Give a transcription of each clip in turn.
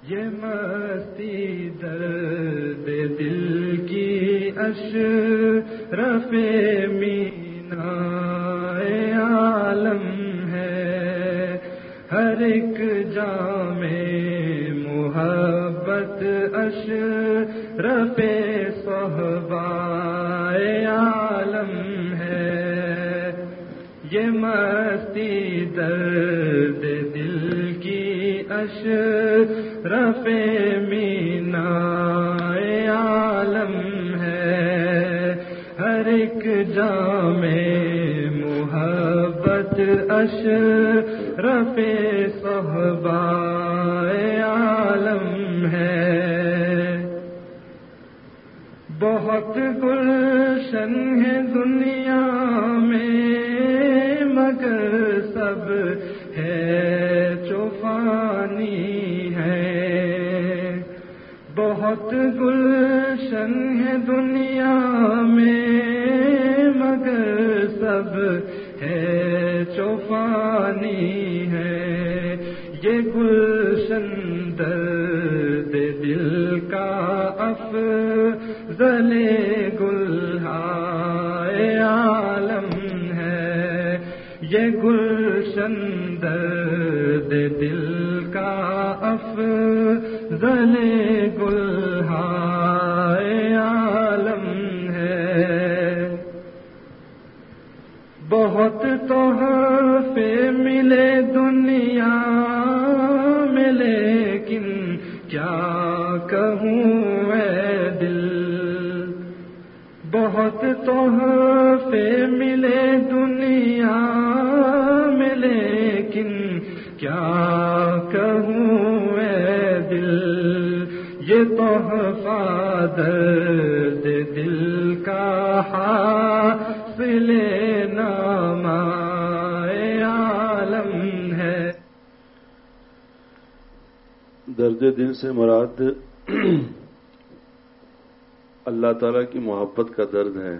یہ مستی درد دل کی اشرف مینا عالم ہے، ہر ایک جام محبت اشرف صحبہ عالم ہے، یہ مستی درد دل کی اشرف مینا عالم ہے، ہر ایک جام محبت اشرف صحبہ عالم ہے، بہت گلشن ہے دنیا میں مگر سب ہے جو فانی ہے، بہت گلشن ہے دنیا میں مگر سب ہے جو فانی ہے، یہ گلشن درد دل کا افضل گلہائے عالم ہے، یہ گلشن درد دل کا افضل گلہائے عالم ہے، بہت تحفے ملے دنیا میں لیکن کیا کہوں اے دل، بہت تحفے ملے دنیا میں لیکن کیا کہوں اے دل، یہ تحفہ درد دل کا حاصل نامہ عالم ہے۔ درد دل سے مراد اللہ تعالیٰ کی محبت کا درد ہے۔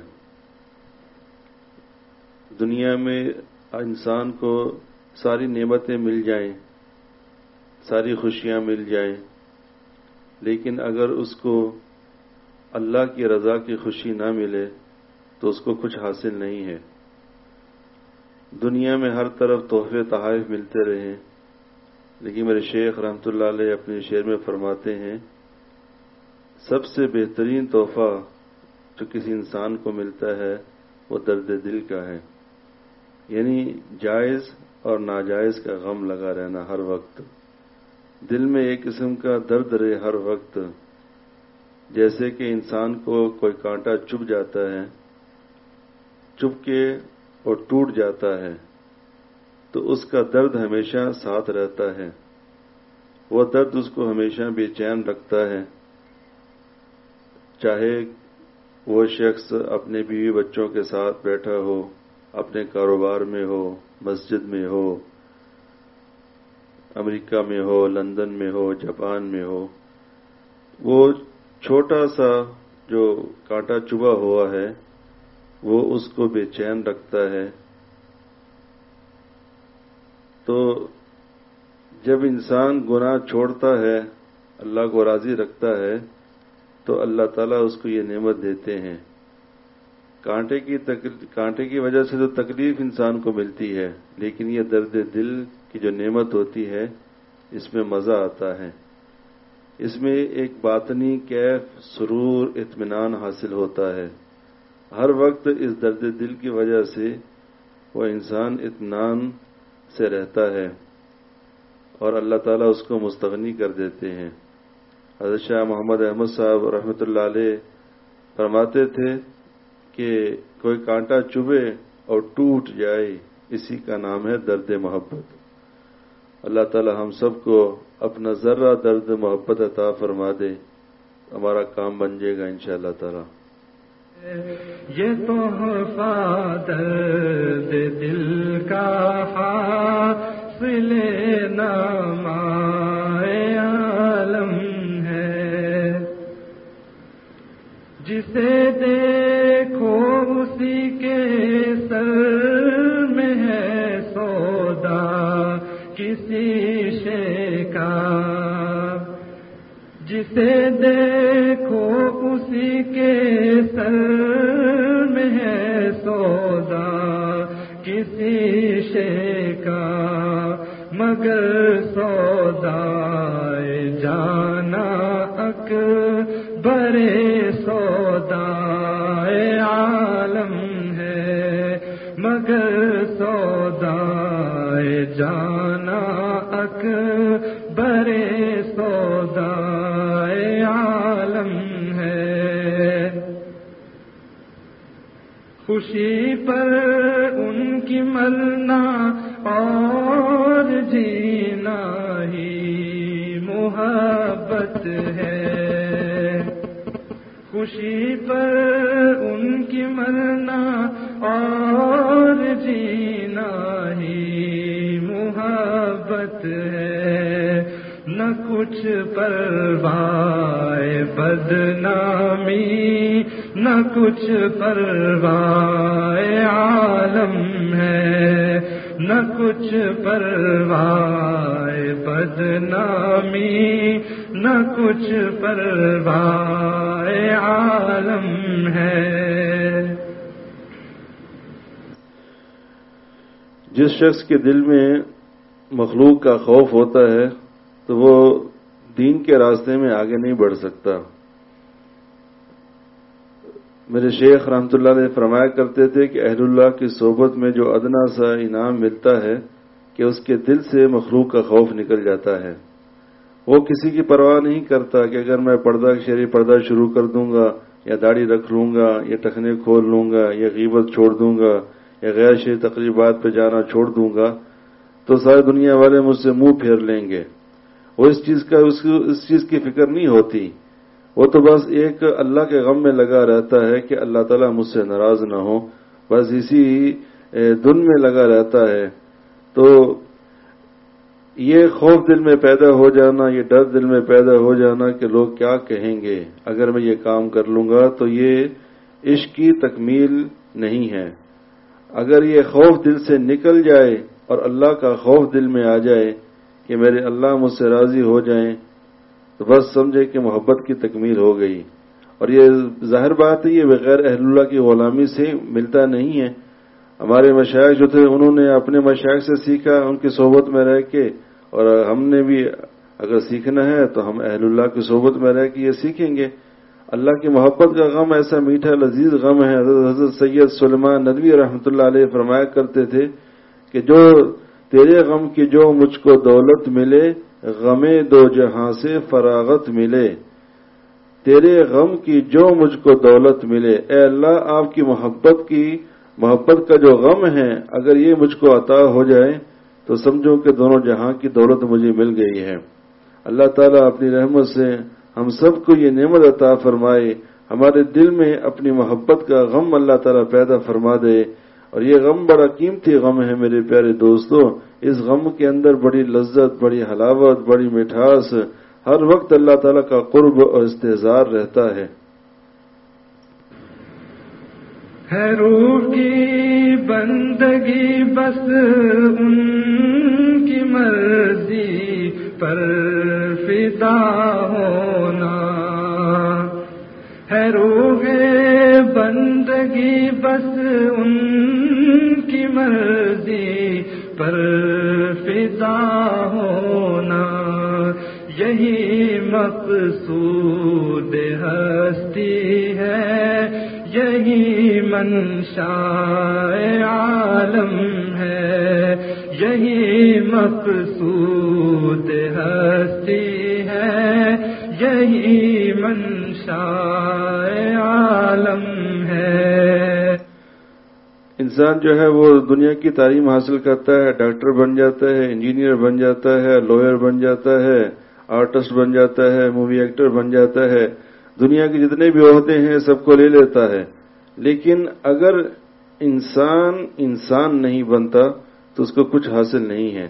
دنیا میں انسان کو ساری نعمتیں مل جائیں، ساری خوشیاں مل جائیں، لیکن اگر اس کو اللہ کی رضا کی خوشی نہ ملے تو اس کو کچھ حاصل نہیں ہے۔ دنیا میں ہر طرف تحفے تحائف ملتے رہے، لیکن میرے شیخ رحمۃ اللہ علیہ اپنے شعر میں فرماتے ہیں سب سے بہترین تحفہ جو کسی انسان کو ملتا ہے وہ درد دل کا ہے، یعنی جائز اور ناجائز کا غم لگا رہنا ہر وقت، دل میں ایک قسم کا درد رہے ہر وقت، جیسے کہ انسان کو کوئی کانٹا چبھ جاتا ہے، چبھ کے اور ٹوٹ جاتا ہے تو اس کا درد ہمیشہ ساتھ رہتا ہے، وہ درد اس کو ہمیشہ بے چین رکھتا ہے، چاہے وہ شخص اپنے بیوی بچوں کے ساتھ بیٹھا ہو، اپنے کاروبار میں ہو، مسجد میں ہو، امریکہ میں ہو، لندن میں ہو، جاپان میں ہو، وہ چھوٹا سا جو کانٹا چبھا ہوا ہے وہ اس کو بے چین رکھتا ہے۔ تو جب انسان گناہ چھوڑتا ہے، اللہ کو راضی رکھتا ہے، تو اللہ تعالیٰ اس کو یہ نعمت دیتے ہیں۔ کانٹے کی وجہ سے تو تکلیف انسان کو ملتی ہے، لیکن یہ درد دل کی جو نعمت ہوتی ہے اس میں مزہ آتا ہے، اس میں ایک باطنی کیف، سرور، اطمینان حاصل ہوتا ہے۔ ہر وقت اس درد دل کی وجہ سے وہ انسان اطمینان سے رہتا ہے اور اللہ تعالیٰ اس کو مستغنی کر دیتے ہیں۔ حضرت شاہ محمد احمد صاحب رحمۃ اللہ علیہ فرماتے تھے کہ کوئی کانٹا چبھے اور ٹوٹ جائے، اسی کا نام ہے درد محبت۔ اللہ تعالیٰ ہم سب کو اپنا ذرہ درد محبت عطا فرما دے، ہمارا کام بن جائے گا انشاءاللہ تعالیٰ۔ یہ تحفہ درد دل کا حاصل نامہ عالم ہے، جسے دیکھو اسی کے سر میں ہے سودا کسی شے کا، جسے دیکھو اسی کے سر میں ہے سودا کسی شے کا مگر سودا جانا اکبر سودا عالم ہے مگر سودا جانا اکبر سودا عالم ہے خوشی پر ان کی مرنا اور جینا ہی محبت ہے خوشی پر ان کی مرنا اور جینا ہی محبت ہے نہ کچھ پرواہ بدنامی نہ کچھ پرواہ عالم ہے نہ کچھ پرواہ بدنامی نہ کچھ پرواہ عالم ہے جس شخص کے دل میں مخلوق کا خوف ہوتا ہے تو وہ دین کے راستے میں آگے نہیں بڑھ سکتا. میرے شیخ رحمۃ اللہ علیہ فرمایا کرتے تھے کہ اہل اللہ کی صحبت میں جو ادنا سا انعام ملتا ہے کہ اس کے دل سے مخلوق کا خوف نکل جاتا ہے. وہ کسی کی پرواہ نہیں کرتا کہ اگر میں شرعی پردہ شروع کر دوں گا یا داڑھی رکھ لوں گا یا ٹخنے کھول لوں گا یا غیبت چھوڑ دوں گا یا غیر شرعی تقریبات پہ جانا چھوڑ دوں گا تو ساری دنیا والے مجھ سے منہ پھیر لیں گے. وہ اس چیز کی فکر نہیں ہوتی. وہ تو بس ایک اللہ کے غم میں لگا رہتا ہے کہ اللہ تعالیٰ مجھ سے ناراض نہ ہو، بس اسی دھن میں لگا رہتا ہے. تو یہ خوف دل میں پیدا ہو جانا، یہ ڈر دل میں پیدا ہو جانا کہ لوگ کیا کہیں گے اگر میں یہ کام کر لوں گا، تو یہ عشق کی تکمیل نہیں ہے. اگر یہ خوف دل سے نکل جائے اور اللہ کا خوف دل میں آ جائے کہ میرے اللہ مجھ سے راضی ہو جائیں، تو بس سمجھے کہ محبت کی تکمیل ہو گئی. اور یہ ظاہر بات ہے یہ بغیر اہل اللہ کی غلامی سے ملتا نہیں ہے. ہمارے مشائخ جو تھے انہوں نے اپنے مشائخ سے سیکھا ان کی صحبت میں رہ کے، اور ہم نے بھی اگر سیکھنا ہے تو ہم اہل اللہ کی صحبت میں رہ کے یہ سیکھیں گے. اللہ کی محبت کا غم ایسا میٹھا لذیذ غم ہے. حضرت سید سلیمان ندوی رحمۃ اللہ علیہ فرمایا کرتے تھے کہ جو تیرے غم کی جو مجھ کو دولت ملے، غم دو جہاں سے فراغت ملے. تیرے غم کی جو مجھ کو دولت ملے، اے اللہ آپ کی محبت کا جو غم ہے اگر یہ مجھ کو عطا ہو جائے تو سمجھو کہ دونوں جہاں کی دولت مجھے مل گئی ہے. اللہ تعالیٰ اپنی رحمت سے ہم سب کو یہ نعمت عطا فرمائے، ہمارے دل میں اپنی محبت کا غم اللہ تعالیٰ پیدا فرما دے. اور یہ غم بڑا قیمتی غم ہے میرے پیارے دوستو. اس غم کے اندر بڑی لذت، بڑی حلاوت، بڑی مٹھاس، ہر وقت اللہ تعالیٰ کا قرب اور استحضار رہتا ہے. ہے روح کی بندگی بس ان کی مرضی پر فدا ہونا. ہے روح بندگی بس ان کی مرضی پر فدا ہونا. یہی مقصود ہستی ہے، یہی منشاء عالم ہے. یہی مقصود ہستی ہے، یہی منشاء عالم ہے. انسان جو ہے وہ دنیا کی تعلیم حاصل کرتا ہے، ڈاکٹر بن جاتا ہے، انجینئر بن جاتا ہے، لوئر بن جاتا ہے، آرٹسٹ بن جاتا ہے، مووی ایکٹر بن جاتا ہے، دنیا کے جتنے بھی عہدے ہیں سب کو لے لیتا ہے. لیکن اگر انسان نہیں بنتا تو اس کو کچھ حاصل نہیں ہے.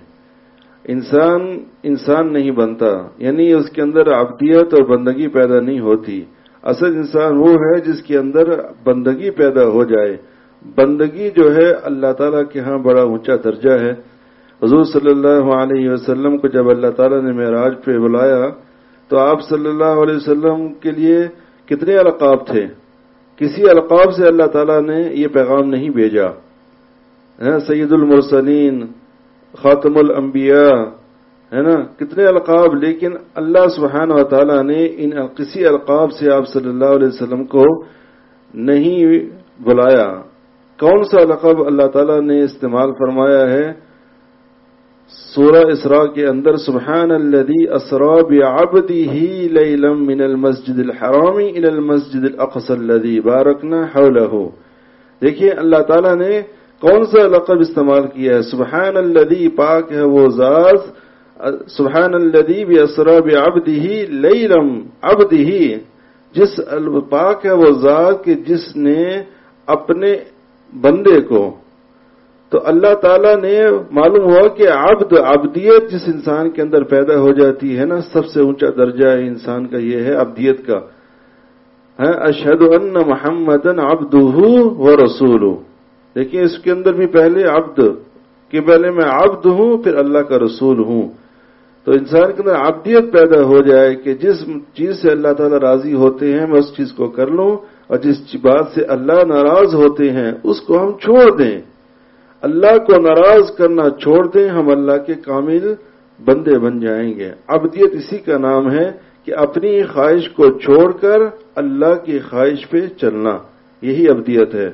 انسان نہیں بنتا یعنی اس کے اندر عبدیت اور بندگی پیدا نہیں ہوتی. اصل انسان وہ ہے جس کے اندر بندگی پیدا ہو جائے. بندگی جو ہے اللہ تعالیٰ کے ہاں بڑا اونچا درجہ ہے. حضور صلی اللہ علیہ وسلم کو جب اللہ تعالیٰ نے معراج پہ بلایا تو آپ صلی اللہ علیہ وسلم کے لیے کتنے القاب تھے؟ کسی القاب سے اللہ تعالیٰ نے یہ پیغام نہیں بھیجا. سید المرسلین، خاتم الانبیاء، ہے نا، کتنے القاب، لیکن اللہ سبحانہ و تعالیٰ نے ان کسی القاب سے آپ صلی اللہ علیہ وسلم کو نہیں بلایا. کون سا لقب اللہ تعالیٰ نے استعمال فرمایا ہے؟ سورہ اسراء کے اندر سبحان الذی اسری بعبدہ لیلا من المسجد الحرام الی المسجد الاقصی الذی بارکنا حولہ. دیکھیے اللہ تعالیٰ نے کون سا لقب استعمال کیا ہے؟ سبحان الذی، پاک ہے وہ ذات، سبحان الذی اسری بعبدہ لیلا، عبدہ، جس پاک ہے وہ ذات کہ جس نے اپنے بندے کو. تو اللہ تعالیٰ نے معلوم ہوا کہ عبدیت جس انسان کے اندر پیدا ہو جاتی ہے نا، سب سے اونچا درجہ انسان کا یہ ہے عبدیت کا. اشہد ان محمدن عبدہ ورسولہ. دیکھیں اس کے اندر بھی پہلے عبد کہ پہلے میں عبد ہوں پھر اللہ کا رسول ہوں. تو انسان کے اندر عبدیت پیدا ہو جائے کہ جس چیز سے اللہ تعالیٰ راضی ہوتے ہیں میں اس چیز کو کر لوں، اور جس بات سے اللہ ناراض ہوتے ہیں اس کو ہم چھوڑ دیں. اللہ کو ناراض کرنا چھوڑ دیں، ہم اللہ کے کامل بندے بن جائیں گے. عبدیت اسی کا نام ہے کہ اپنی خواہش کو چھوڑ کر اللہ کی خواہش پہ چلنا، یہی عبدیت ہے.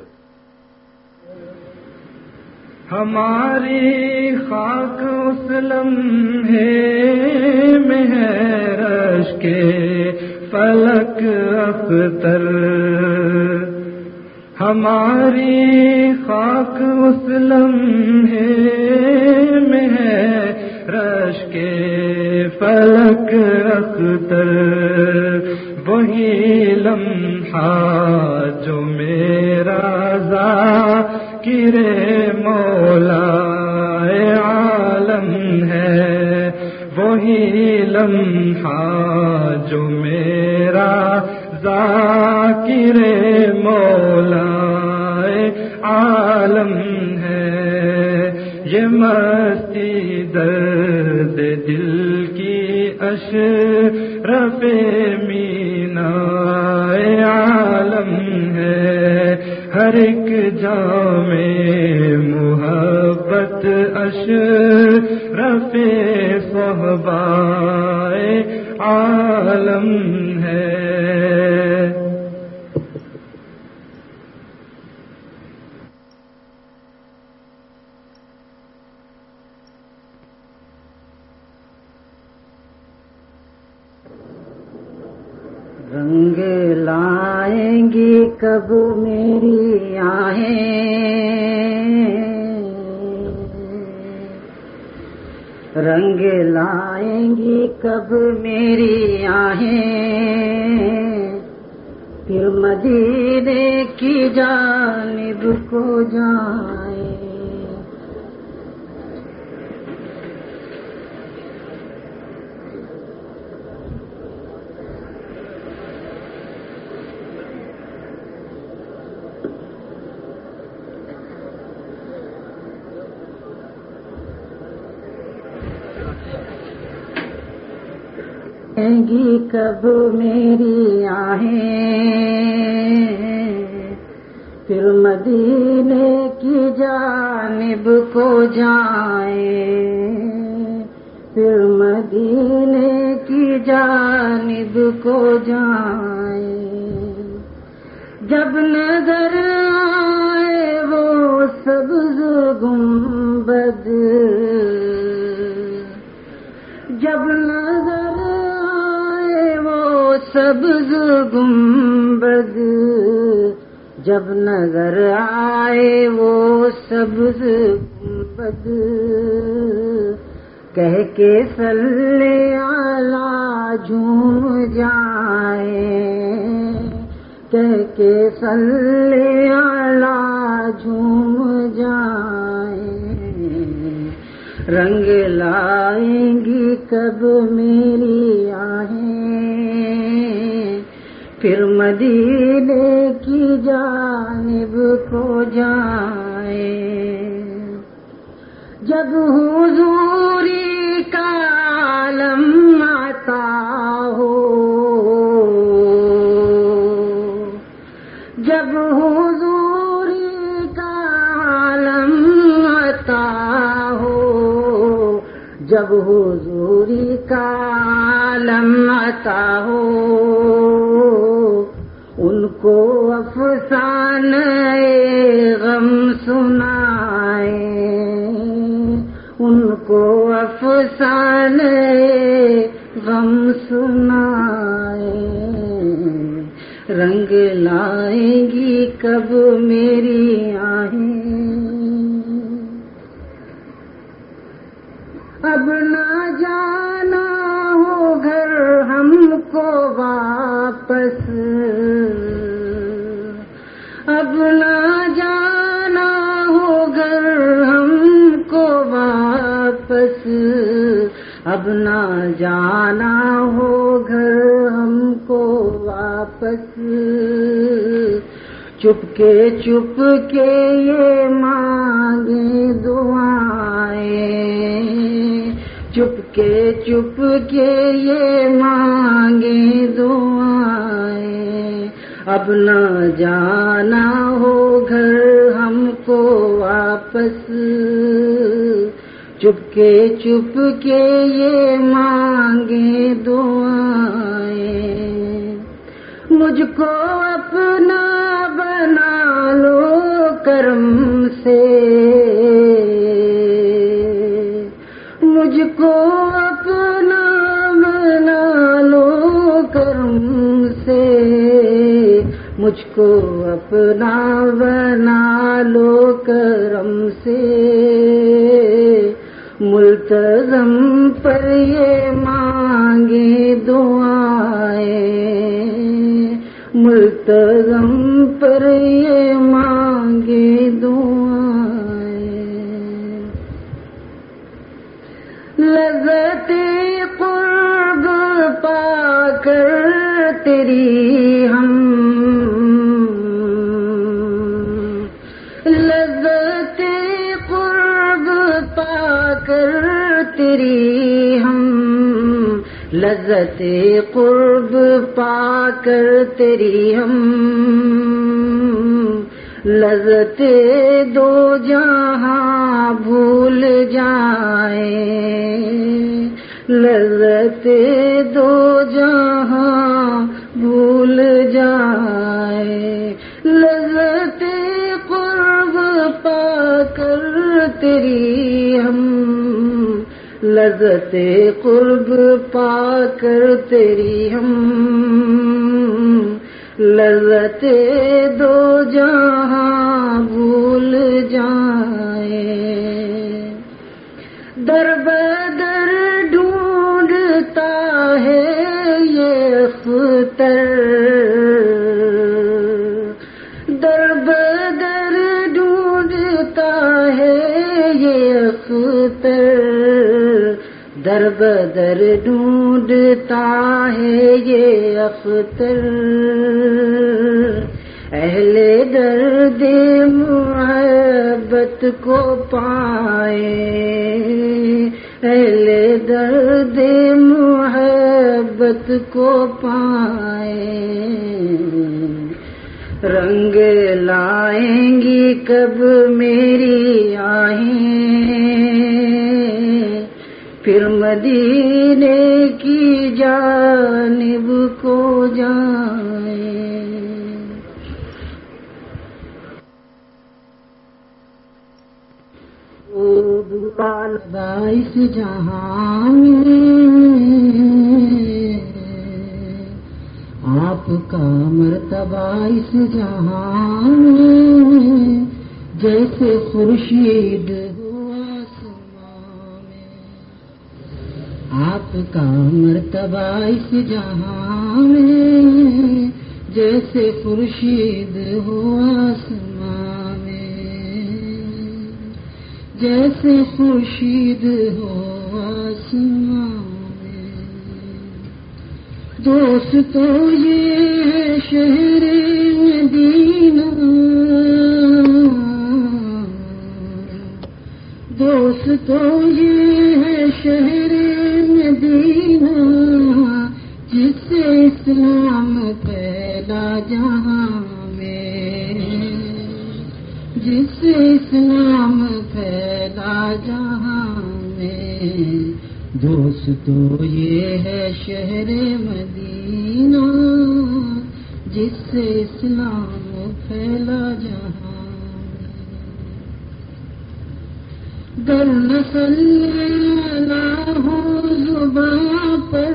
ہماری خاک اس لمحے میں ہے رش کے فلک اختر، ہماری خاک اس لمحے میں ہے رش کے فلک اختر. وہی لمحہ جو میرا ذاکر مولا عالم ہے، وہی لمحہ جو میرا ذاکر مولا عالم ہے. یہ مستی درد دل کی اشرف مینا عالم ہے. ہر ایک جام محبت اشرف صحبہ عالم ہے. رنگ لائیں گی کب میری آہیں، رنگ لائیں گی کب میری آہیں، پھر مدینے کی جانب کو جائیں. گی کب میری آہیں، پھر مدینے کی جانب کو جائیں، پھر مدینے کی جانب کو جائیں. جب نظر آئے وہ سبز گنبد، جب نظر سبز گنبد، جب نظر آئے وہ سبز گنبد، کہہ کے صلی علی جھوم جائیں، کہہ کے صلی علی جھوم جائیں. رنگ لائیں گی کب میری آہیں، پھر مدینے کی جانب کو جائیں. جب حضوری کا عالم آتا ہو، جب حضوری کا عالم عطا ہو ان کو افسانہ غم سنائے، ان کو افسانہ غم سنائے، رنگ لائیں گی کب میری آہیں، اب نہ جانا ہو گھر ہم کو واپس، اب نہ جانا ہو گھر ہم کو واپس، اب نہ جانا ہو گھر ہم کو واپس، چپ کے یہ مانگے دعائیں، چپ کے یہ مانگے دعائیں، اب نہ جانا ہو گھر ہم کو واپس، چپ کے یہ مانگے دعائیں، مجھ کو اپنا بنا لو کرم سے، مجھ کو اپنا بنا لو کرم سے، مجھ کو اپنا بنا لو کرم سے، ملتزم پر یہ مانگے دعائیں، ملتزم پر یہ مانگے دعائیں، لذت قرب پا کر تیری ہم، لذت قرب پا کر تیری ہم، لذت قرب پا کر تیری ہم، لذت دو جہاں بھول جائیں، لذت دو جہاں بھول جائیں، لذت قرب پا کر تیری ہم، لذت قرب پا کر تیری ہم، لذت دو جہاں بھول جائیں، در بدر ڈھونڈتا ہے یہ اختر، در بدر ڈھونڈتا ہے یہ اختر، در بدر ڈھونڈتا ہے یہ اختر، اہل درد محبت کو پائے، اہل درد محبت کو پائے، رنگ لائیں گی کب میری آہیں، پھر مدینے کی جانب کو جائیں، اس جہاں میں آپ کا مرتبہ اس جہاں میں جیسے خورشید ہوا آسمان میں، آپ کا مرتبہ اس جہاں میں جیسے خورشید ہوا آسمان میں، جیسے خورشید ہوا آسمان میں، دوستو یہ ہے شہر مدینہ، دوستو یہ ہے شہر مدینہ، جس سے اسلام پھیلا جہاں میں، جس سے اسلام پھیلا جہاں میں، دوست تو یہ ہے شہر مدینہ جس سے اسلام پھیلا جہاں گر نسل نہ ہو زباں پر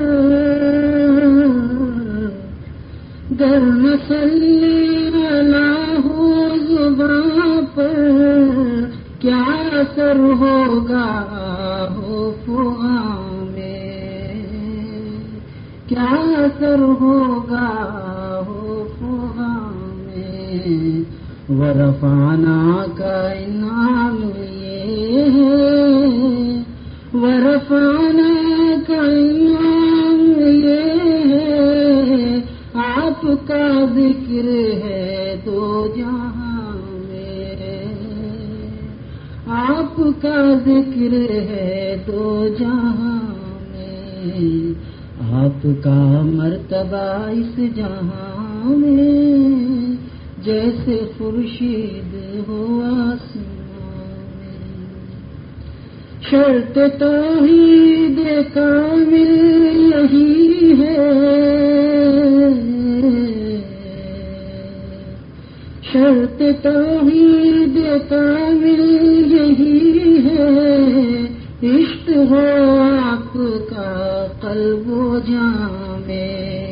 گر نسل نہ ہو زباں پر کیا اثر ہوگا ہو فغاں میں کیا اثر ہوگا ہو فغاں میں ورفعنا کا انعام یہ ہے ورفعنا کا انعام یہ ہے آپ کا ذکر ہے دو جہاں میں آپ کا ذکر ہے دو جہاں میں آپ کا مرتبہ اس جہاں میں جیسے خورشید ہو آسمان میں شرط توحید کامل یہی ہے شرط توحید کامل یہی ہے عشق ہو آپ کا قلب و جاں میں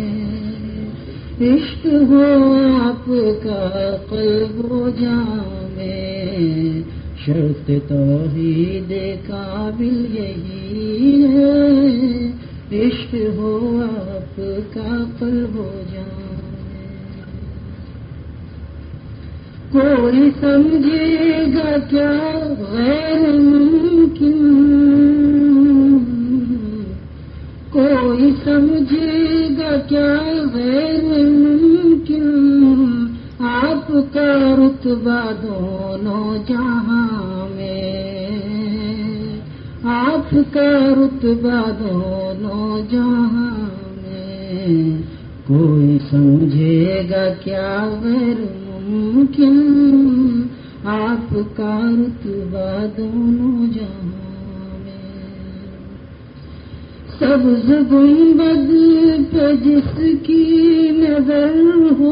عشق ہو آپ کا قلب و جاں میں شرط توحید قابل یہی ہے عشق ہو آپ کا قلب و جاں کوئی سمجھے گا کیا غیر ممکن کوئی سمجھے گا کیا غیر ممکن آپ کا رتبہ دونوں جہاں میں آپ کا رتبہ دونوں جہاں میں کوئی سمجھے گا کیا غیر ممکن آپ کا رتبہ دونوں جہاں میں سبز گنبد پہ جس کی نظر ہو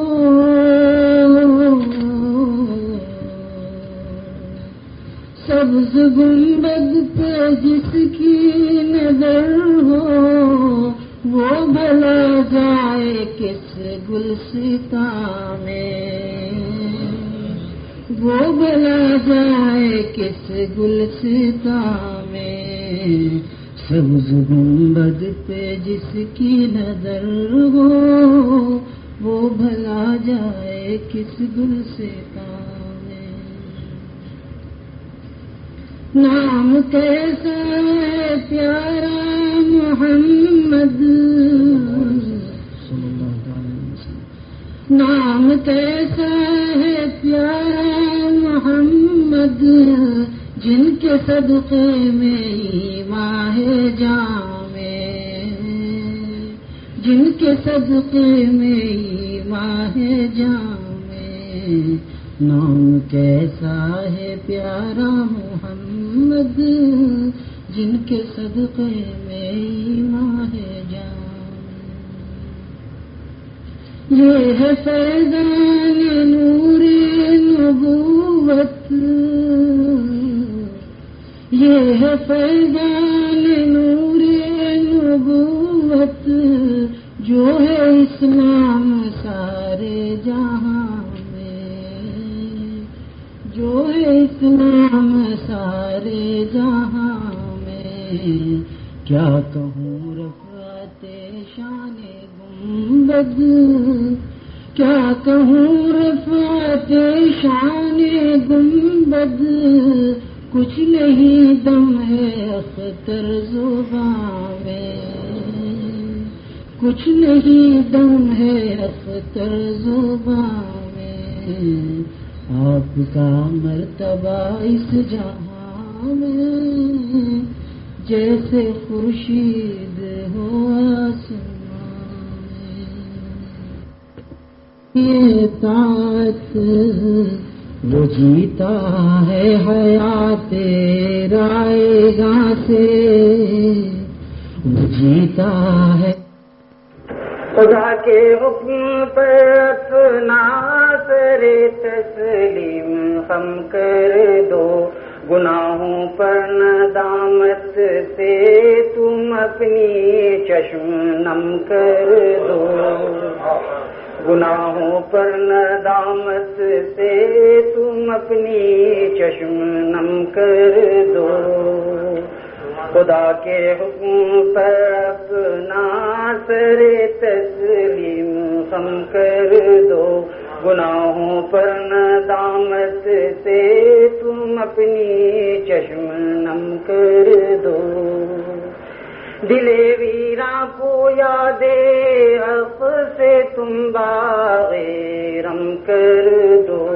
سبز گنبد پہ جس کی نظر ہو وہ بھلا جائے کس گلستاں میں وہ بھلا جائے کس گلستاں میں سبز گنبد پہ جس کی نظر ہو وہ بھلا جائے کس گلستاں میں نام کیسا ہے پیارا محمد نام کیسا ہے پیارا محمد جن کے صدقے میں ماہ جاں میں جن کے صدقے میں ماہ جاں میں نام کیسا ہے پیارا محمد جن کے صدقے میں ماہ جاں یہ ہے فیضان نور نبوت یہ ہے فیضان نور نبوت جو ہے اسلام سارے جہاں میں جو ہے اسلام سارے جہاں میں کیا کہوں رفعت شان گنبد کیا کہوں رفعت شان گنبد کچھ نہیں دم ہے اختر زبان میں کچھ نہیں دم ہے اختر زبان میں آپ کا مرتبہ اس جہاں میں جیسے خورشید ہو آسمان میں یہ طاعت وہ جیتا ہے حیات رائے گاہ سے جیتا ہے خدا کے حکم پر اپنا سر تسلیم خم کر دو، گناہوں پر ندامت سے تم اپنی چشم نم کر دو، گناہوں پر ندامت سے تم اپنی چشم نم کر دو، خدا کے حکم پر اپنا سر تسلیم خم کر دو، گناہوں پر ندامت سے تم اپنی چشم نم کر دو، دل ویراں کو یاد حق سے تم باغِ رم کر دو،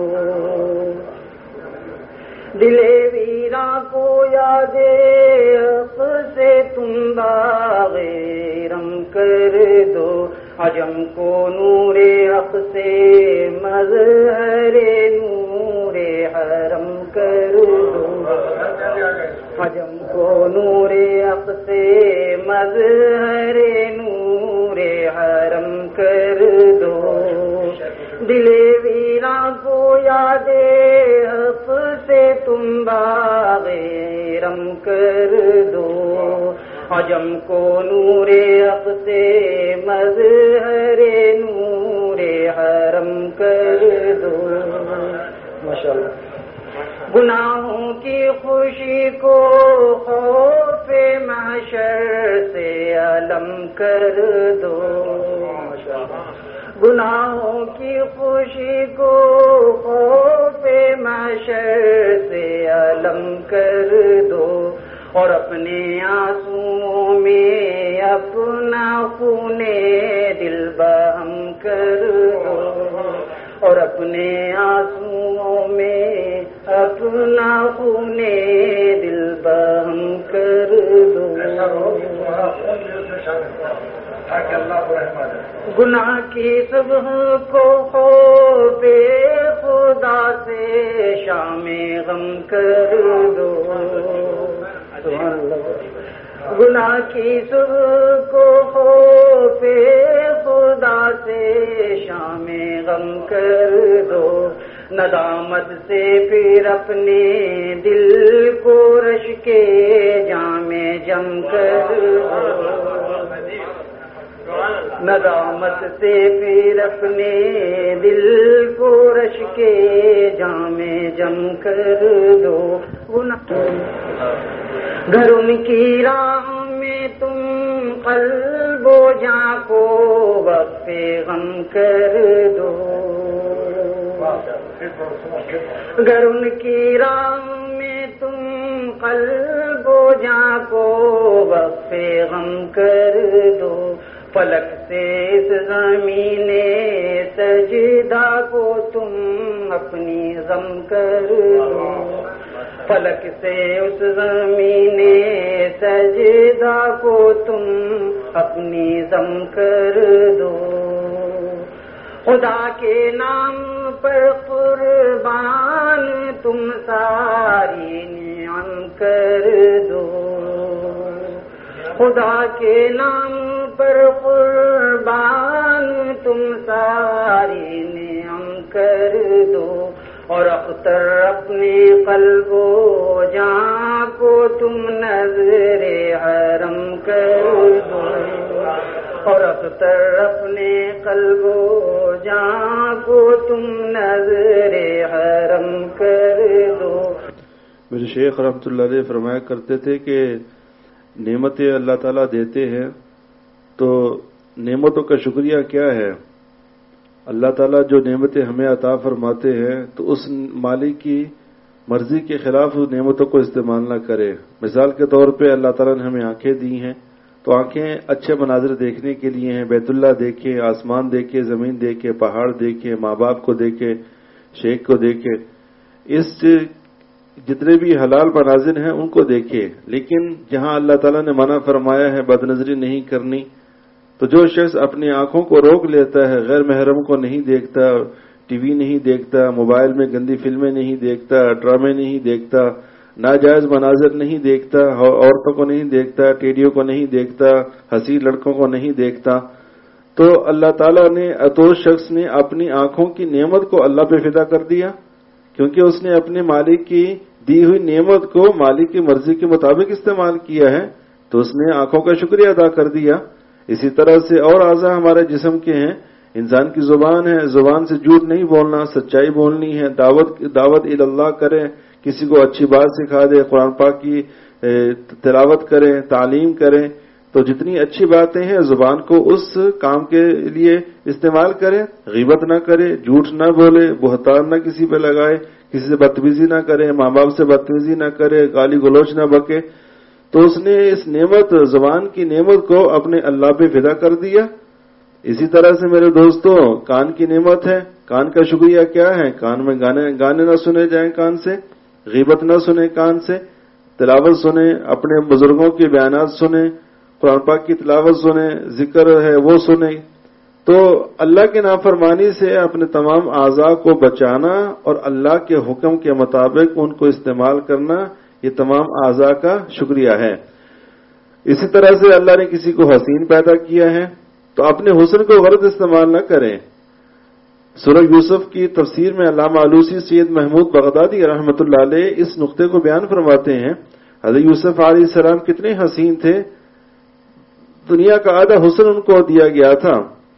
دل ویراں کو یاد حق سے تم باغِ رم کر دو، عجم کو نور حق سے مظہر نور حرم کر دو، عجم کو نور حق سے مظہر نور حرم کر دو، دل ویراں کو یاد حق سے تم باغِ رم کر دو، عجم کو نور حق سے مظہر نور حرم کر دو، ماشاءاللہ، گناہوں کی خوشی کو خوف محشر سے علم کر دو، گناہوں کی خوشی کو خوف محشر سے علم کر دو، اور اپنے آنسوؤں میں اپنا خون دل بہم کر دو، اور اپنے آنسوؤں میں اپنا خون دل بہم کر دو، گناہ کی صبح کو خوف خدا سے شام غم کر دو، گناہ کی صبح کو خوف خدا سے شام غم کر دو، ندامت سے پھر اپنے دل کو رش کے جام جم کر دو، ندامت سے پھر اپنے دل کو رش کے جام جم کر دو، گر ان کی راہ میں تم قلب و جاں کو وقف غم کر دو، گر ان کی راہ میں تم قلب و جاں کو وقف غم کر دو، فلک سے اس زمین سجدہ کو تم اپنی غم کر دو، فلک سے اس زمین سجدہ کو تم اپنی غم کر دو، خدا کے نام پر قربان تم ساری نعم کر دو، خدا کے نام پر قربان تم ساری نعم کر دو، اور اختر اپنے قلب و جاں کو تم نظر حرم کر دو، اور اختر اپنے قلب و جاں کو تم نظر حرم کر دو۔ میرے شیخ رحمۃ اللہ علیہ فرمایا کرتے تھے کہ نعمتیں اللہ تعالیٰ دیتے ہیں تو نعمتوں کا شکریہ کیا ہے؟ اللہ تعالیٰ جو نعمتیں ہمیں عطا فرماتے ہیں تو اس مالک کی مرضی کے خلاف اس نعمتوں کو استعمال نہ کرے۔ مثال کے طور پہ اللہ تعالیٰ نے ہمیں آنکھیں دی ہیں تو آنکھیں اچھے مناظر دیکھنے کے لیے ہیں، بیت اللہ دیکھیں، آسمان دیکھیں، زمین دیکھیں، پہاڑ دیکھیں، ماں باپ کو دیکھیں، شیخ کو دیکھیں، اس جتنے بھی حلال مناظر ہیں ان کو دیکھیں، لیکن جہاں اللہ تعالیٰ نے منع فرمایا ہے بد نظری نہیں کرنی، تو جو شخص اپنی آنکھوں کو روک لیتا ہے، غیر محرم کو نہیں دیکھتا، ٹی وی نہیں دیکھتا، موبائل میں گندی فلمیں نہیں دیکھتا، ڈرامے نہیں دیکھتا، ناجائز مناظر نہیں دیکھتا، عورتوں کو نہیں دیکھتا، ٹیڈیوں کو نہیں دیکھتا، حسین لڑکوں کو نہیں دیکھتا، تو اللہ تعالیٰ نے اتوش شخص نے اپنی آنکھوں کی نعمت کو اللہ پہ فدا کر دیا، کیونکہ اس نے اپنے مالک کی دی ہوئی نعمت کو مالک کی مرضی کے مطابق استعمال کیا ہے، تو اس نے آنکھوں کا شکریہ ادا کر دیا۔ اسی طرح سے اور اعضاء ہمارے جسم کے ہیں، انسان کی زبان ہے، زبان سے جھوٹ نہیں بولنا، سچائی بولنی ہے، دعوت اللہ کرے، کسی کو اچھی بات سکھا دے، قرآن پاک کی تلاوت کرے، تعلیم کرے، تو جتنی اچھی باتیں ہیں زبان کو اس کام کے لیے استعمال کرے، غیبت نہ کرے، جھوٹ نہ بولے، بہتان نہ کسی پہ لگائے، کسی سے بدتمیزی نہ کرے، ماں باپ سے بدتمیزی نہ کرے، گالی گلوچ نہ بکے، تو اس نے اس نعمت زبان کی نعمت کو اپنے اللہ پہ فدا کر دیا۔ اسی طرح سے میرے دوستو کان کی نعمت ہے، کان کا شکریہ کیا ہے؟ کان میں گانے نہ سنے جائیں، کان سے غیبت نہ سنے، کان سے تلاوت سنیں، اپنے بزرگوں کے بیانات سنیں، قرآن پاک کی تلاوت سنیں، ذکر ہے وہ سنیں۔ تو اللہ کی نافرمانی سے اپنے تمام اعضاء کو بچانا اور اللہ کے حکم کے مطابق ان کو استعمال کرنا، یہ تمام اعضاء کا شکریہ ہے۔ اسی طرح سے اللہ نے کسی کو حسین پیدا کیا ہے تو اپنے حسن کو غلط استعمال نہ کریں۔ سورہ یوسف کی تفسیر میں علامہ آلوسی سید محمود بغدادی رحمۃ اللہ علیہ اس نقطے کو بیان فرماتے ہیں، حضرت یوسف علیہ السلام کتنے حسین تھے، دنیا کا آدھا حسن ان کو دیا گیا تھا،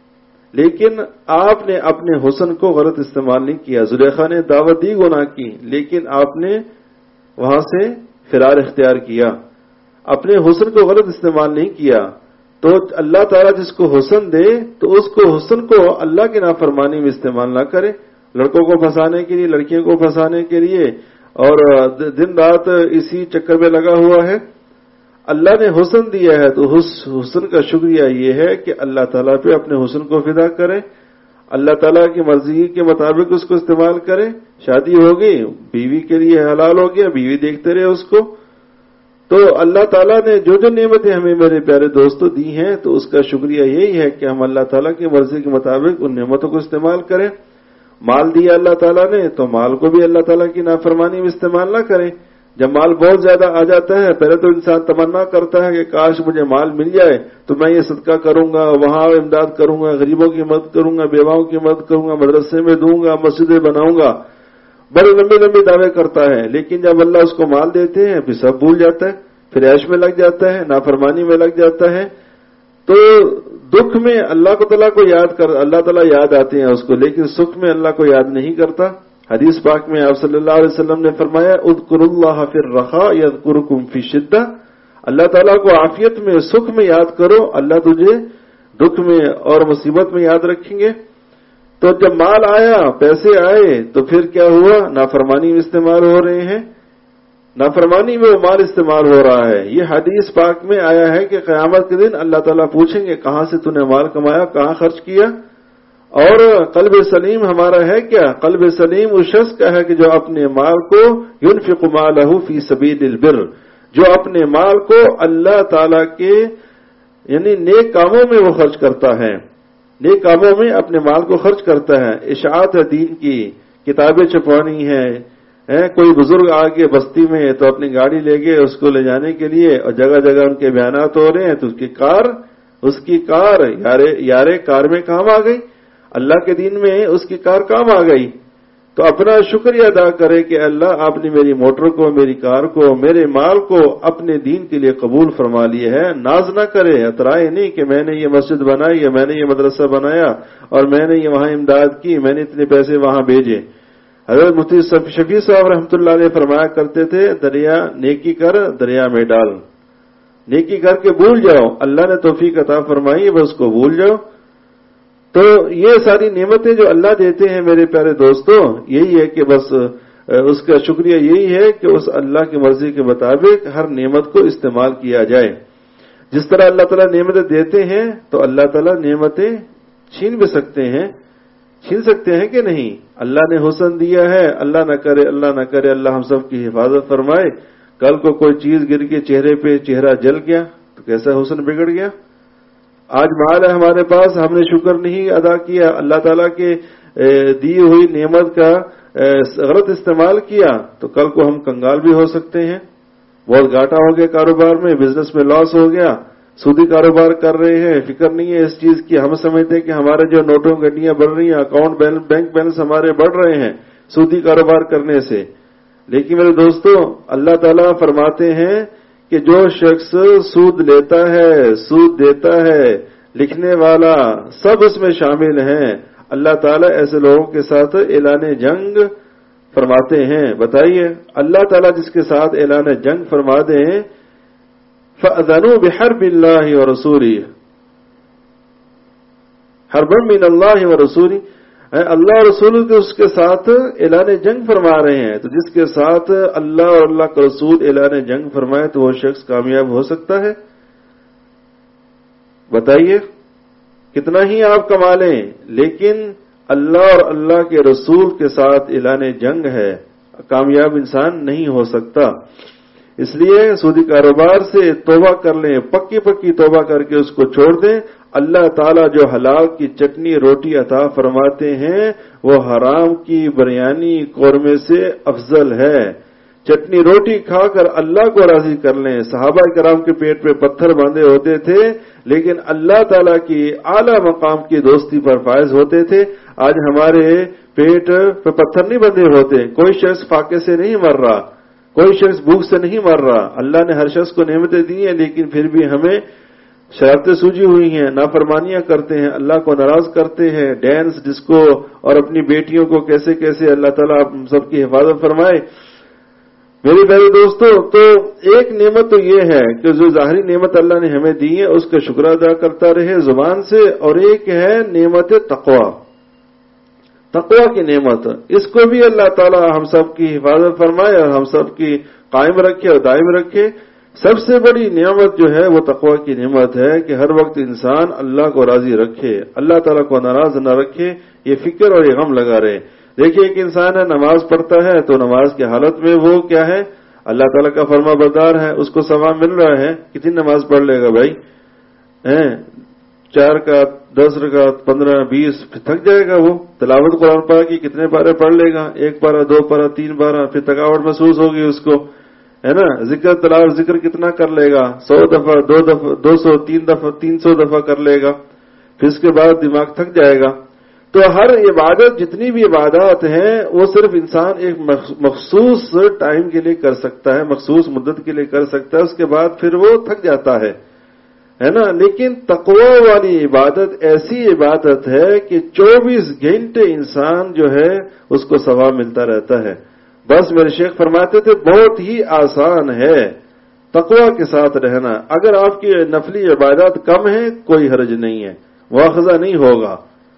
لیکن آپ نے اپنے حسن کو غلط استعمال نہیں کیا۔ زلیخا نے دعوت دی گناہ کی، لیکن آپ نے وہاں سے فرار اختیار کیا، اپنے حسن کو غلط استعمال نہیں کیا۔ تو اللہ تعالیٰ جس کو حسن دے تو اس کو حسن کو اللہ کی نافرمانی میں استعمال نہ کرے، لڑکوں کو پھنسانے کے لیے، لڑکیوں کو پھنسانے کے لیے، اور دن رات اسی چکر میں لگا ہوا ہے۔ اللہ نے حسن دیا ہے تو حسن کا شکریہ یہ ہے کہ اللہ تعالیٰ پہ اپنے حسن کو فدا کرے، اللہ تعالیٰ کی مرضی کے مطابق اس کو استعمال کرے۔ شادی ہو گئی، بیوی کے لیے حلال ہو گیا، بیوی دیکھتے رہے اس کو۔ تو اللہ تعالیٰ نے جو جو نعمتیں ہمیں میرے پیارے دوستوں دی ہیں تو اس کا شکریہ یہی ہے کہ ہم اللہ تعالیٰ کی مرضی کے مطابق ان نعمتوں کو استعمال کریں۔ مال دیا اللہ تعالیٰ نے تو مال کو بھی اللہ تعالیٰ کی نافرمانی میں استعمال نہ کریں۔ جب مال بہت زیادہ آ جاتا ہے پہلے تو انسان تمنا کرتا ہے کہ کاش مجھے مال مل جائے تو میں یہ صدقہ کروں گا، وہاں امداد کروں گا، غریبوں کی مدد کروں گا، بیواؤں کی مدد کروں گا، مدرسے میں دوں گا، مسجدیں بناؤں گا، بڑے لمبے لمبے دعوے کرتا ہے، لیکن جب اللہ اس کو مال دیتے ہیں پھر سب بھول جاتا ہے، پھر عیش میں لگ جاتا ہے، نافرمانی میں لگ جاتا ہے۔ تو دکھ میں اللہ تعالیٰ کو یاد کر، اللہ تعالیٰ یاد آتے ہیں اس کو، لیکن سکھ میں اللہ کو یاد نہیں کرتا۔ حدیث پاک میں آپ صلی اللہ علیہ وسلم نے فرمایا اذکروا اللہ فی الرخاء یذکرکم فی الشدہ، اللہ تعالیٰ کو عافیت میں، سکھ میں یاد کرو، اللہ تجھے دکھ میں اور مصیبت میں یاد رکھیں گے۔ تو جب مال آیا، پیسے آئے تو پھر کیا ہوا؟ نافرمانی میں استعمال ہو رہے ہیں، نافرمانی میں وہ مال استعمال ہو رہا ہے۔ یہ حدیث پاک میں آیا ہے کہ قیامت کے دن اللہ تعالیٰ پوچھیں گے کہاں سے تو نے مال کمایا، کہاں خرچ کیا؟ اور قلب سلیم ہمارا ہے کیا؟ قلب سلیم اس شخص کا ہے کہ جو اپنے مال کو ينفق مالہ فی سبیل البر، جو اپنے مال کو اللہ تعالیٰ کے یعنی نیک کاموں میں وہ خرچ کرتا ہے، نیک کاموں میں اپنے مال کو خرچ کرتا ہے۔ اشاعت دین کی کتابیں چھپوانی ہے، کوئی بزرگ آگے بستی میں تو اپنی گاڑی لے گئے اس کو لے جانے کے لیے، اور جگہ جگہ ان کے بیانات ہو رہے ہیں تو اس کی کار یارے کار میں کام آ گئی، اللہ کے دین میں اس کی کار کام آ گئی۔ تو اپنا شکریہ ادا کرے کہ اللہ آپ نے میری موٹر کو، میری کار کو، میرے مال کو اپنے دین کے لیے قبول فرما لیے ہے۔ ناز نہ کرے، اترائے نہیں کہ میں نے یہ مسجد بنائی یا میں نے یہ مدرسہ بنایا اور میں نے یہ وہاں امداد کی، میں نے اتنے پیسے وہاں بھیجے۔ حضرت مفتی شفیع صاحب رحمۃ اللہ علیہ فرمایا کرتے تھے دریا نیکی کر دریا میں ڈال، نیکی کر کے بھول جاؤ، اللہ نے توفیق عطا فرمائی بس کو بھول جاؤ۔ تو یہ ساری نعمتیں جو اللہ دیتے ہیں میرے پیارے دوستوں، یہی ہے کہ بس اس کا شکریہ یہی ہے کہ اس اللہ کی مرضی کے مطابق ہر نعمت کو استعمال کیا جائے۔ جس طرح اللہ تعالیٰ نعمتیں دیتے ہیں تو اللہ تعالیٰ نعمتیں چھین بھی سکتے ہیں، چھین سکتے ہیں کہ نہیں؟ اللہ نے حسن دیا ہے، اللہ نہ کرے اللہ ہم سب کی حفاظت فرمائے، کل کو کوئی چیز گر کے چہرے پہ چہرہ جل گیا تو کیسا حسن بگڑ گیا۔ آج مال ہے ہمارے پاس، ہم نے شکر نہیں ادا کیا، اللہ تعالیٰ کے دی ہوئی نعمت کا غلط استعمال کیا تو کل کو ہم کنگال بھی ہو سکتے ہیں. بہت گھاٹا ہو گیا کاروبار میں، بزنس میں لاس ہو گیا، سودی کاروبار کر رہے ہیں، فکر نہیں ہے اس چیز کی. ہم سمجھتے ہیں کہ ہمارے جو نوٹوں گڈیاں بڑھ رہی ہیں، اکاؤنٹ بینک بیلنس ہمارے بڑھ رہے ہیں سودی کاروبار کرنے سے. لیکن میرے دوستو، اللہ تعالیٰ فرماتے ہیں کہ جو شخص سود لیتا ہے، سود دیتا ہے، لکھنے والا، سب اس میں شامل ہیں. اللہ تعالیٰ ایسے لوگوں کے ساتھ اعلان جنگ فرماتے ہیں. بتائیے، اللہ تعالیٰ جس کے ساتھ اعلان جنگ فرما دیں، فَأَذَنُوا بِحَرْبِ اللَّهِ وَرَسُولِهِ، حربًا مِّنَ اللَّهِ وَرَسُولِهِ، اللہ اور رسول اس کے ساتھ اعلان جنگ فرما رہے ہیں. تو جس کے ساتھ اللہ اور اللہ کا رسول اعلان جنگ فرمائے تو وہ شخص کامیاب ہو سکتا ہے؟ بتائیے، کتنا ہی آپ کما لیں، لیکن اللہ اور اللہ کے رسول کے ساتھ اعلان جنگ ہے، کامیاب انسان نہیں ہو سکتا. اس لیے سودی کاروبار سے توبہ کر لیں، پکی پکی توبہ کر کے اس کو چھوڑ دیں. اللہ تعالیٰ جو حلال کی چٹنی روٹی عطا فرماتے ہیں وہ حرام کی بریانی قورمے سے افضل ہے. چٹنی روٹی کھا کر اللہ کو راضی کر لیں. صحابہ کرام کے پیٹ پہ پتھر باندھے ہوتے تھے لیکن اللہ تعالیٰ کی اعلیٰ مقام کی دوستی پر فائز ہوتے تھے. آج ہمارے پیٹ پہ پتھر نہیں بندھے ہوتے. کوئی شخص فاقے سے نہیں مر رہا، کوئی شخص بھوک سے نہیں مر رہا. اللہ نے ہر شخص کو نعمتیں دی ہیں لیکن پھر بھی ہمیں شرارتیں سوجی ہوئی ہیں، نافرمانیاں کرتے ہیں، اللہ کو ناراض کرتے ہیں. ڈانس ڈسکو اور اپنی بیٹیوں کو کیسے کیسے اللہ تعالیٰ سب کی حفاظت فرمائے. میرے پیارے دوستو، تو ایک نعمت تو یہ ہے کہ جو ظاہری نعمت اللہ نے ہمیں دی ہے اس کا شکر ادا کرتا رہے زبان سے، اور ایک ہے نعمت تقوی، تقوی کی نعمت. اس کو بھی اللہ تعالیٰ ہم سب کی حفاظت فرمائے اور ہم سب کی قائم رکھے اور دائم رکھے. سب سے بڑی نعمت جو ہے وہ تقوی کی نعمت ہے کہ ہر وقت انسان اللہ کو راضی رکھے، اللہ تعالیٰ کو ناراض نہ رکھے، یہ فکر اور یہ غم لگا رہے. دیکھیے ایک انسان ہے نماز پڑھتا ہے تو نماز کی حالت میں وہ کیا ہے، اللہ تعالیٰ کا فرما بردار ہے، اس کو ثواب مل رہا ہے. کتنی نماز پڑھ لے گا بھائی؟ 4 رکعت 10 رکعت 15 20، پھر تھک جائے گا. وہ تلاوت قرآن پاک کی کتنے پارے پڑھ لے گا؟ 1 پارہ 2 پارہ 3 پارہ، پھر تھکاوٹ محسوس ہوگی اس کو، ہے نا. ذکر کتنا کر لے گا؟ 100 دفعہ 2 دفعہ 200 3 دفعہ 300 دفعہ کر لے گا. پھر اس کے بعد دماغ تھک جائے گا. تو ہر عبادت، جتنی بھی عبادات ہیں، وہ صرف انسان ایک مخصوص ٹائم کے لیے کر سکتا ہے، مخصوص مدت کے لیے کر سکتا ہے، اس کے بعد پھر وہ تھک جاتا ہے نا. لیکن تقوی والی عبادت ایسی عبادت ہے کہ 24 گھنٹے انسان جو ہے اس کو ثواب ملتا رہتا ہے. بس میرے شیخ فرماتے تھے بہت ہی آسان ہے تقوی کے ساتھ رہنا. اگر آپ کی نفلی عبادات کم ہیں کوئی حرج نہیں ہے، مواخذہ نہیں ہوگا.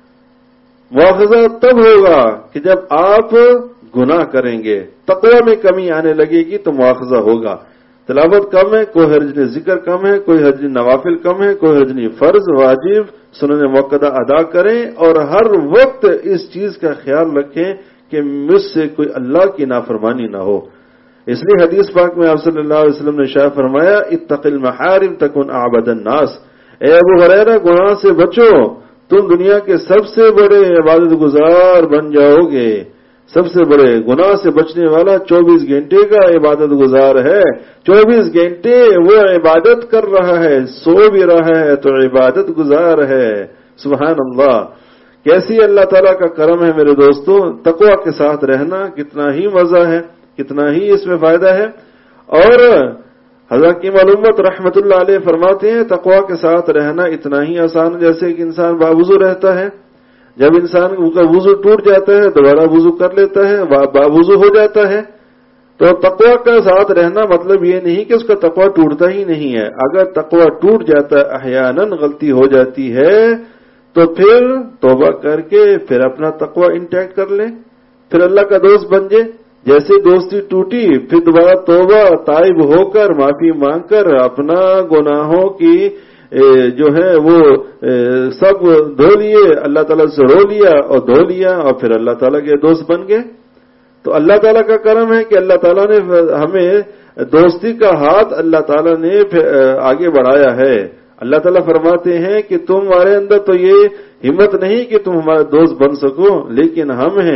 مواخذہ تب ہوگا کہ جب آپ گناہ کریں گے، تقوی میں کمی آنے لگے گی تو مواخذہ ہوگا. تلاوت کم ہے کوئی حرج نہیں، ذکر کم ہے کوئی حرج نہیں، نوافل کم ہے کوئی حرج نہیں. فرض واجب سنن مؤکدہ ادا کریں اور ہر وقت اس چیز کا خیال رکھیں کہ مجھ سے کوئی اللہ کی نافرمانی نہ ہو. اس لیے حدیث پاک میں آپ صلی اللہ علیہ وسلم نے ارشاد فرمایا، اتق المحارم تکن اعبد الناس. اے ابو ہریرہ، گناہ سے بچو، تم دنیا کے سب سے بڑے عبادت گزار بن جاؤ گے. سب سے بڑے گناہ سے بچنے والا 24 گھنٹے کا عبادت گزار ہے. 24 گھنٹے وہ عبادت کر رہا ہے، سو بھی رہا ہے تو عبادت گزار ہے. سبحان اللہ، کیسی اللہ تعالیٰ کا کرم ہے میرے دوستوں. تقوی کے ساتھ رہنا کتنا ہی مزہ ہے، کتنا ہی اس میں فائدہ ہے. اور حضرت کی معلومت رحمت اللہ علیہ فرماتے ہیں تقوی کے ساتھ رہنا اتنا ہی آسان جیسے کہ انسان باوضو رہتا ہے. جب انسان کا وضو ٹوٹ جاتا ہے دوبارہ وضو کر لیتا ہے، باوضو ہو جاتا ہے. تو تقوی کے ساتھ رہنا مطلب یہ نہیں کہ اس کا تقوی ٹوٹتا ہی نہیں ہے. اگر تقوی ٹوٹ جاتا ہے، احیاناً غلطی ہو جاتی ہے، تو پھر توبہ کر کے پھر اپنا تقوی انٹیکٹ کر لیں، پھر اللہ کا دوست بن جائے. جیسے دوستی ٹوٹی پھر دوبارہ توبہ تائب ہو کر معافی مانگ کر اپنا گناہوں کی جو ہے وہ سب دھو لیے، اللہ تعالیٰ سے رو لیا اور دھو لیا اور پھر اللہ تعالیٰ کے دوست بن گئے. تو اللہ تعالیٰ کا کرم ہے کہ اللہ تعالیٰ نے ہمیں دوستی کا ہاتھ اللہ تعالیٰ نے آگے بڑھایا ہے. اللہ تعالیٰ فرماتے ہیں کہ تمہارے اندر تو یہ ہمت نہیں کہ تم ہمارے دوست بن سکو، لیکن ہم ہیں کہ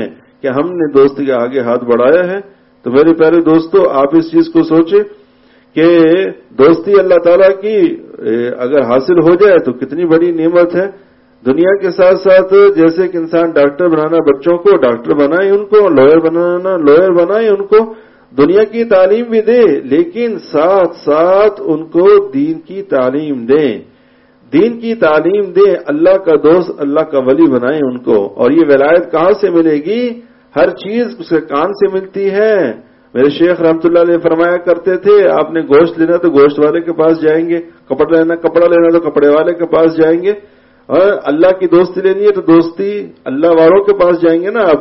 کہ ہم نے دوستی کے آگے ہاتھ بڑھایا ہے. تو میرے پیارے دوستو، آپ اس چیز کو سوچیں کہ دوستی اللہ تعالیٰ کی اگر حاصل ہو جائے تو کتنی بڑی نعمت ہے. دنیا کے ساتھ ساتھ جیسے کہ انسان ڈاکٹر بنانا بچوں کو ڈاکٹر بنائے، ان کو لوئر بنانا لوئر بنائے، ان کو دنیا کی تعلیم بھی دے، لیکن ساتھ ساتھ ان کو دین کی تعلیم دیں. دین کی تعلیم دیں، اللہ کا دوست اللہ کا ولی بنائیں ان کو. اور یہ ولایت کہاں سے ملے گی؟ ہر چیز اس کے کان سے ملتی ہے. میرے شیخ رحمۃ اللہ علیہ فرمایا کرتے تھے، آپ نے گوشت لینا تو گوشت والے کے پاس جائیں گے، کپڑا لینا تو کپڑے والے کے پاس جائیں گے، اور اللہ کی دوستی لینی ہے تو دوستی اللہ والوں کے پاس جائیں گے نا آپ.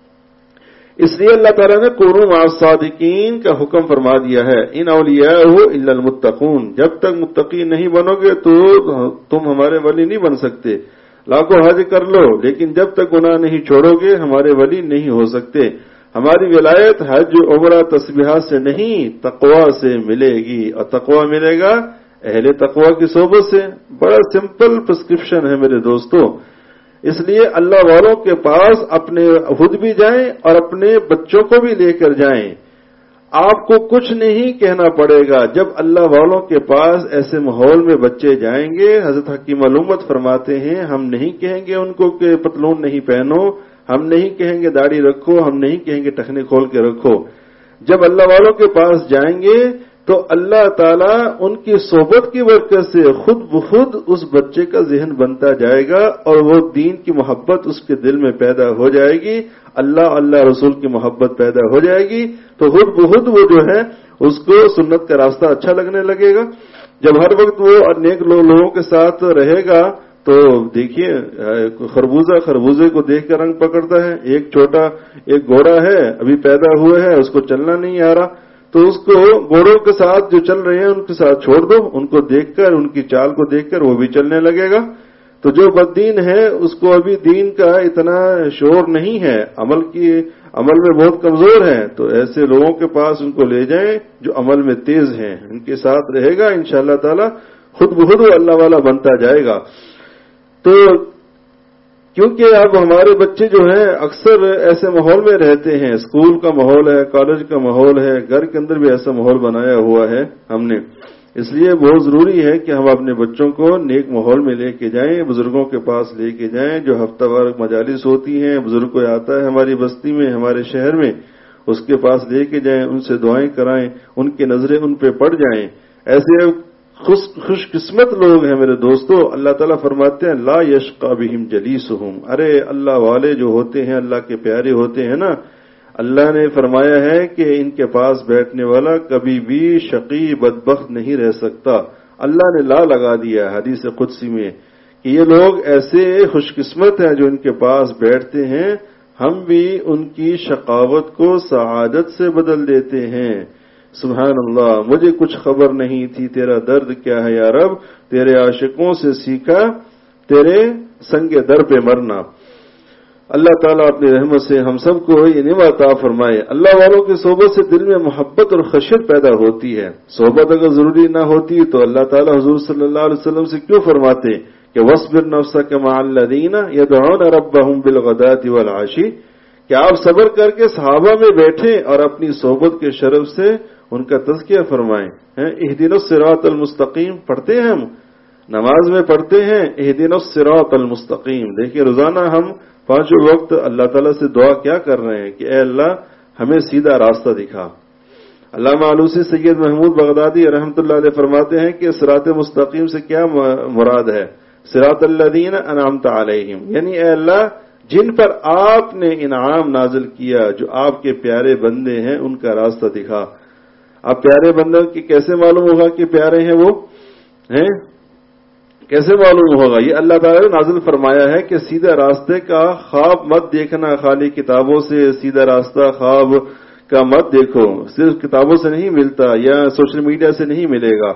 اس لیے اللہ تعالیٰ نے کونوا مع الصادقین کا حکم فرما دیا ہے. ان اولیاءہ الا المتقون، جب تک متقی نہیں بنو گے تو تم ہمارے ولی نہیں بن سکتے. لاکھوں حج کر لو لیکن جب تک گناہ نہیں چھوڑو گے ہمارے ولی نہیں ہو سکتے. ہماری ولایت حج عمرہ تسبیحات سے نہیں تقوی سے ملے گی، اور تقوی ملے گا اہل تقوی کی صحبت سے. بڑا سمپل پرسکرپشن ہے میرے دوستو. اس لیے اللہ والوں کے پاس اپنے خود بھی جائیں اور اپنے بچوں کو بھی لے کر جائیں. آپ کو کچھ نہیں کہنا پڑے گا. جب اللہ والوں کے پاس ایسے ماحول میں بچے جائیں گے، حضرت حکیم علومت فرماتے ہیں ہم نہیں کہیں گے ان کو کہ پتلون نہیں پہنو، ہم نہیں کہیں گے داڑھی رکھو، ہم نہیں کہیں گے ٹخنے کھول کے رکھو. جب اللہ والوں کے پاس جائیں گے تو اللہ تعالیٰ ان کی صحبت کی برکت سے خود بخود اس بچے کا ذہن بنتا جائے گا اور وہ دین کی محبت اس کے دل میں پیدا ہو جائے گی، اللہ رسول کی محبت پیدا ہو جائے گی. تو خود بخود وہ جو ہے اس کو سنت کا راستہ اچھا لگنے لگے گا. جب ہر وقت وہ نیک لوگوں کے ساتھ رہے گا تو دیکھیے خربوزے کو دیکھ کر رنگ پکڑتا ہے. ایک چھوٹا ایک گھوڑا ہے ابھی پیدا ہوا ہے، اس کو چلنا نہیں آ رہا، تو اس کو گھوڑوں کے ساتھ جو چل رہے ہیں ان کے ساتھ چھوڑ دو، ان کو دیکھ کر ان کی چال کو دیکھ کر وہ بھی چلنے لگے گا. تو جو بددین ہے اس کو ابھی دین کا اتنا شعور نہیں ہے، عمل میں بہت کمزور ہے، تو ایسے لوگوں کے پاس ان کو لے جائیں جو عمل میں تیز ہیں، ان کے ساتھ رہے گا انشاءاللہ تعالی خود بخود وہ اللہ والا بنتا جائے گا. تو کیونکہ اب ہمارے بچے جو ہیں اکثر ایسے ماحول میں رہتے ہیں، اسکول کا ماحول ہے، کالج کا ماحول ہے، گھر کے اندر بھی ایسا ماحول بنایا ہوا ہے ہم نے. اس لیے بہت ضروری ہے کہ ہم اپنے بچوں کو نیک ماحول میں لے کے جائیں، بزرگوں کے پاس لے کے جائیں. جو ہفتہ وار مجالس ہوتی ہیں، بزرگ کوئی آتا ہے ہماری بستی میں ہمارے شہر میں، اس کے پاس لے کے جائیں، ان سے دعائیں کرائیں، ان کی نظریں ان پہ پڑ جائیں. ایسے خوش قسمت لوگ ہیں میرے دوستو. اللہ تعالیٰ فرماتے ہیں لا یشقی بہم جلیسہم. ارے اللہ والے جو ہوتے ہیں، اللہ کے پیارے ہوتے ہیں نا، اللہ نے فرمایا ہے کہ ان کے پاس بیٹھنے والا کبھی بھی شقی بدبخت نہیں رہ سکتا. اللہ نے لا لگا دیا حدیث قدسی میں کہ یہ لوگ ایسے خوش قسمت ہیں جو ان کے پاس بیٹھتے ہیں، ہم بھی ان کی شقاوت کو سعادت سے بدل دیتے ہیں. سبحان اللہ. مجھے کچھ خبر نہیں تھی تیرا درد کیا ہے یا رب، تیرے عاشقوں سے سیکھا تیرے سنگ در پہ مرنا. اللہ تعالیٰ اپنی رحمت سے ہم سب کو یہ نعمت عطا فرمائے. اللہ والوں کی صحبت سے دل میں محبت اور خشیت پیدا ہوتی ہے. صحبت اگر ضروری نہ ہوتی تو اللہ تعالیٰ حضور صلی اللہ علیہ وسلم سے کیوں فرماتے کہ وَاصْبِرْ نَفْسَكَ مَعَ الَّذِينَ يَدْعُونَ رَبَّهُمْ بِالْغَدَاةِ وَالْعَشِيِّ، کہ آپ صبر کر کے صحابہ میں بیٹھیں اور اپنی صحبت کے شرف سے ان کا تزکیہ فرمائیں. اهدنا الصراط المستقیم پڑھتے ہیں، ہم نماز میں پڑھتے ہیں اهدنا الصراط المستقیم. دیکھیے روزانہ ہم 5 وقت اللہ تعالیٰ سے دعا کیا کر رہے ہیں کہ اے اللہ ہمیں سیدھا راستہ دکھا. علامہ علوسی سید محمود بغدادی رحمۃ اللہ علیہ فرماتے ہیں کہ صراط مستقیم سے کیا مراد ہے؟ صراط الذین انعمت علیہم، یعنی اے اللہ جن پر آپ نے انعام نازل کیا، جو آپ کے پیارے بندے ہیں، ان کا راستہ دکھا. اب پیارے بندوں کی کیسے معلوم ہوگا کہ پیارے ہیں وہ ہیں؟ کیسے معلوم ہوگا؟ یہ اللہ تعالیٰ نے نازل فرمایا ہے کہ سیدھا راستے کا خواب مت دیکھنا. خالی کتابوں سے سیدھا راستہ خواب کا مت دیکھو، صرف کتابوں سے نہیں ملتا یا سوشل میڈیا سے نہیں ملے گا.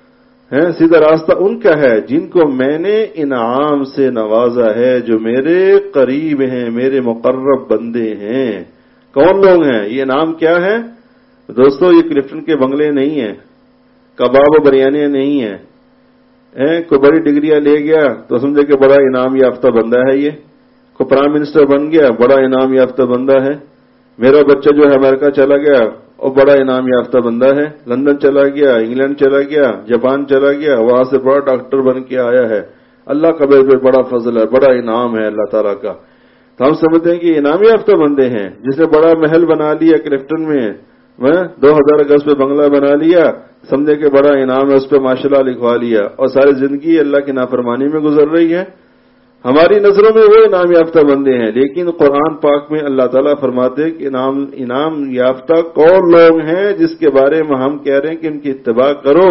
سیدھا راستہ ان کا ہے جن کو میں نے انعام سے نوازا ہے، جو میرے قریب ہیں، میرے مقرب بندے ہیں. کون لوگ ہیں؟ یہ انعام کیا ہے دوستو؟ یہ کلفٹن کے بنگلے نہیں ہیں، کباب و بریانیاں نہیں ہیں. کوئی بڑی ڈگریاں لے گیا تو سمجھے کہ بڑا انعام یافتہ بندہ ہے. یہ کوئی پرائم منسٹر بن گیا، بڑا انعام یافتہ بندہ ہے. میرا بچہ جو ہے امریکہ چلا گیا اور بڑا انعام یافتہ بندہ ہے. لندن چلا گیا، انگلینڈ چلا گیا، جاپان چلا گیا، وہاں سے بڑا ڈاکٹر بن کے آیا ہے. اللہ کا پہ بڑا فضل ہے، بڑا انعام ہے اللہ تعالیٰ کا. تو ہم سمجھتے ہیں کہ انعام یافتہ بندے ہیں. جس نے بڑا محل بنا لیا کلفٹن میں 2000 گز پہ بنگلہ بنا لیا، سمجھے کہ بڑا انعام ہے، اس پہ ماشاءاللہ لکھوا لیا، اور ساری زندگی اللہ کی نافرمانی میں گزر رہی ہے. ہماری نظروں میں وہ انعام یافتہ بندے ہیں، لیکن قرآن پاک میں اللہ تعالیٰ فرماتے کہ انعام یافتہ کون لوگ ہیں جس کے بارے میں ہم کہہ رہے ہیں کہ ان کی اتباع کرو.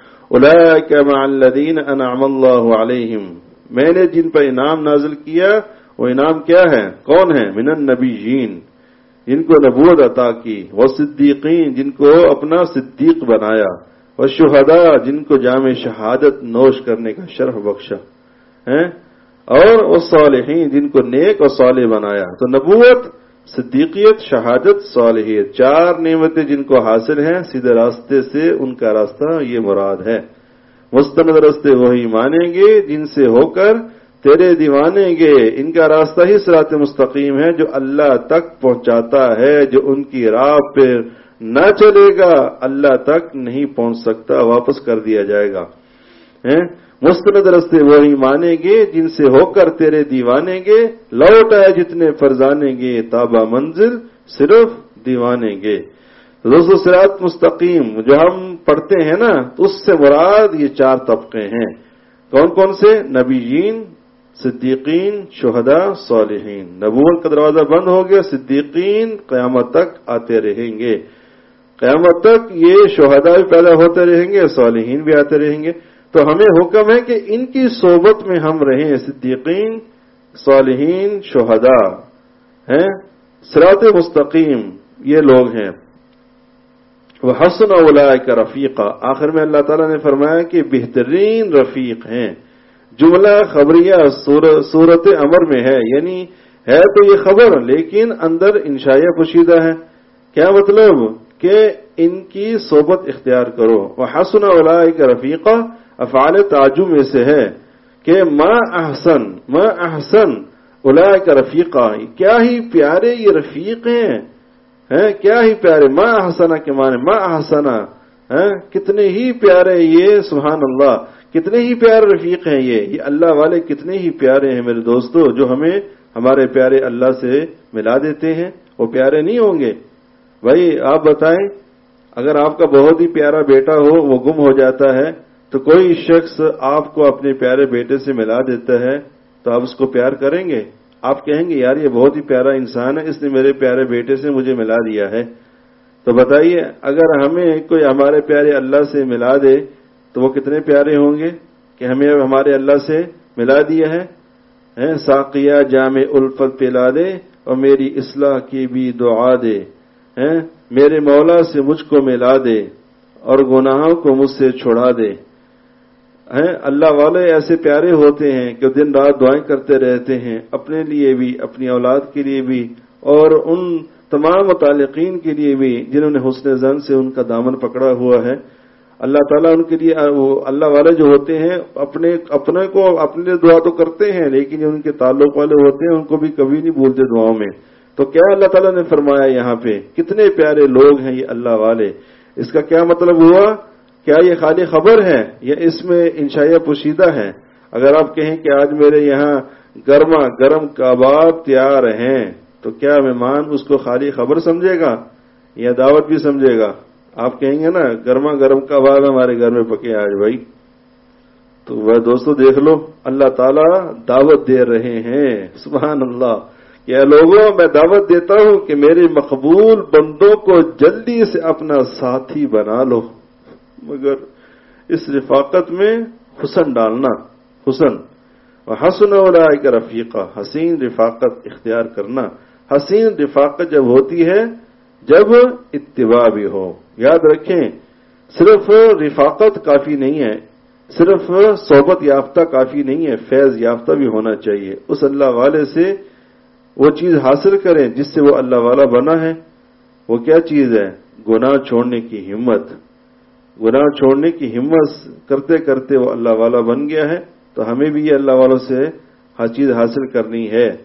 اولئک مع الذین انعم اللہ علیہم، میں نے جن پر انعام نازل کیا وہ انعام کیا ہے، کون ہے؟ من النبیین، جن کو نبوت عطا کی، والصدیقین، جن کو اپنا صدیق بنایا، والشہداء، جن کو جام شہادت نوش کرنے کا شرف بخشا ہے، اور والصالحین، جن کو نیک اور صالح بنایا. تو نبوت، صدیقیت، شہادت، صالحیت، 4 نعمتیں جن کو حاصل ہیں سیدھے راستے سے، ان کا راستہ یہ مراد ہے. مستند راستے وہی مانیں گے جن سے ہو کر تیرے دیوانیں گے. ان کا راستہ ہی صراط مستقیم ہے جو اللہ تک پہنچاتا ہے. جو ان کی راہ پہ نہ چلے گا اللہ تک نہیں پہنچ سکتا، واپس کر دیا جائے گا. مستند راستے وہی مانیں گے جن سے ہو کر تیرے دیوانیں گے. لوٹ آئے جتنے فرزانیں گے، تابہ منزل صرف دیوانیں گے. دوستو صراط مستقیم جو ہم پڑھتے ہیں نا، تو اس سے مراد یہ 4 طبقے ہیں. کون کون سے؟ نبیین، صدیقین، شہداء، صالحین. نبوت کا دروازہ بند ہو گیا، صدیقین قیامت تک آتے رہیں گے. قیامت تک یہ شہداء بھی پیدا ہوتے رہیں گے، صالحین بھی آتے رہیں گے. تو ہمیں حکم ہے کہ ان کی صحبت میں ہم رہیں. صدیقین، صالحین، شہداء ہیں. صراط مستقیم یہ لوگ ہیں. وحسن اولئک رفیقا، آخر میں اللہ تعالیٰ نے فرمایا کہ بہترین رفیق ہیں. جملہ خبریہ صورت امر میں ہے، یعنی ہے تو یہ خبر لیکن اندر انشائیہ پوشیدہ ہے. کیا مطلب؟ کہ ان کی صحبت اختیار کرو. وحسن اولئک رفیقا افعال تعجب میں سے ہے کہ ما احسن اولئک رفیقا، کیا ہی پیارے یہ رفیق ہیں. کیا ہی پیارے. ما احسنا کے معنی ما احسنا، کتنے ہی پیارے یہ، سبحان اللہ، کتنے ہی پیارے رفیق ہیں یہ اللہ والے کتنے ہی پیارے ہیں میرے دوستو، جو ہمیں ہمارے پیارے اللہ سے ملا دیتے ہیں. وہ پیارے نہیں ہوں گے؟ بھائی آپ بتائیں، اگر آپ کا بہت ہی پیارا بیٹا ہو، وہ گم ہو جاتا ہے، تو کوئی شخص آپ کو اپنے پیارے بیٹے سے ملا دیتا ہے تو آپ اس کو پیار کریں گے؟ آپ کہیں گے یار یہ بہت ہی پیارا انسان ہے، اس نے میرے پیارے بیٹے سے مجھے ملا دیا ہے. تو بتائیے اگر ہمیں کوئی ہمارے پیارے اللہ سے ملا دے تو وہ کتنے پیارے ہوں گے کہ ہمیں ہمارے اللہ سے ملا دیا ہے. ساقیہ جام الفت پلا دے اور میری اصلاح کی بھی دعا دے. میرے مولا سے مجھ کو ملا دے اور گناہوں کو مجھ سے چھڑا دے. اللہ والے ایسے پیارے ہوتے ہیں کہ دن رات دعائیں کرتے رہتے ہیں، اپنے لیے بھی، اپنی اولاد کے لیے بھی، اور ان تمام متعلقین کے لیے بھی جنہوں نے حسن ظن سے ان کا دامن پکڑا ہوا ہے. اللہ تعالیٰ ان کے لیے، اللہ والے جو ہوتے ہیں اپنے کو اپنے دعا تو کرتے ہیں، لیکن جو ان کے تعلق والے ہوتے ہیں ان کو بھی کبھی نہیں بھولتے دعاؤں میں. تو کیا اللہ تعالیٰ نے فرمایا یہاں پہ کتنے پیارے لوگ ہیں یہ اللہ والے. اس کا کیا مطلب ہوا؟ کیا یہ خالی خبر ہے یا اس میں انشائیہ پوشیدہ ہے؟ اگر آپ کہیں کہ آج میرے یہاں گرما گرم کباب تیار ہیں تو کیا مہمان اس کو خالی خبر سمجھے گا یا دعوت بھی سمجھے گا؟ آپ کہیں گے نا گرما گرم کباب ہمارے گھر میں پکے آج بھائی. تو وہ دوستو دیکھ لو اللہ تعالیٰ دعوت دے رہے ہیں. سبحان اللہ. کہ لوگوں میں دعوت دیتا ہوں کہ میرے مقبول بندوں کو جلدی سے اپنا ساتھی بنا لو، مگر اس رفاقت میں حسن ڈالنا. حسن وحسن اولئک رفیقا، حسین رفاقت اختیار کرنا. حسین رفاقت جب ہوتی ہے جب اتباع بھی ہو. یاد رکھیں صرف رفاقت کافی نہیں ہے، صرف صحبت یافتہ کافی نہیں ہے، فیض یافتہ بھی ہونا چاہیے. اس اللہ والے سے وہ چیز حاصل کریں جس سے وہ اللہ والا بنا ہے. وہ کیا چیز ہے؟ گناہ چھوڑنے کی ہمت. گناہ چھوڑنے کی ہمت کرتے کرتے وہ اللہ والا بن گیا ہے. تو ہمیں بھی یہ اللہ والوں سے ہر چیز حاصل کرنی ہے.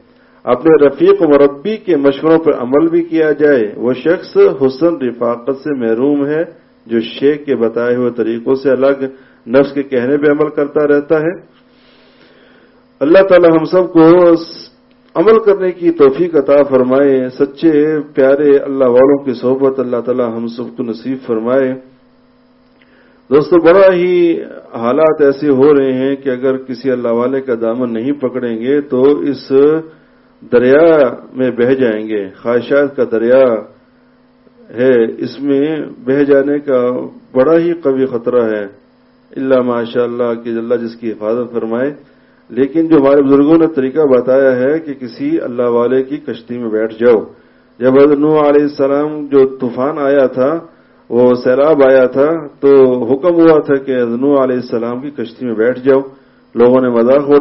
اپنے رفیق و مربی کے مشوروں پر عمل بھی کیا جائے. وہ شخص حسن رفاقت سے محروم ہے جو شیخ کے بتائے ہوئے طریقوں سے الگ نفس کے کہنے پہ عمل کرتا رہتا ہے. اللہ تعالی ہم سب کو عمل کرنے کی توفیق عطا فرمائے. سچے پیارے اللہ والوں کی صحبت اللہ تعالی ہم سب کو نصیب فرمائے. دوستو بڑا ہی حالات ایسے ہو رہے ہیں کہ اگر کسی اللہ والے کا دامن نہیں پکڑیں گے تو اس دریا میں بہہ جائیں گے. خواہشات کا دریا ہے, اس میں بہہ جانے کا بڑا ہی قوی خطرہ ہے. اللہ ماشاء اللہ کہ اللہ جس کی حفاظت فرمائے. لیکن جو ہمارے بزرگوں نے طریقہ بتایا ہے کہ کسی اللہ والے کی کشتی میں بیٹھ جاؤ. جب حضرت نوح علیہ السلام جو طوفان آیا تھا, وہ سیلاب آیا تھا, تو حکم ہوا تھا کہ حضرت نوح علیہ السلام کی کشتی میں بیٹھ جاؤ. لوگوں نے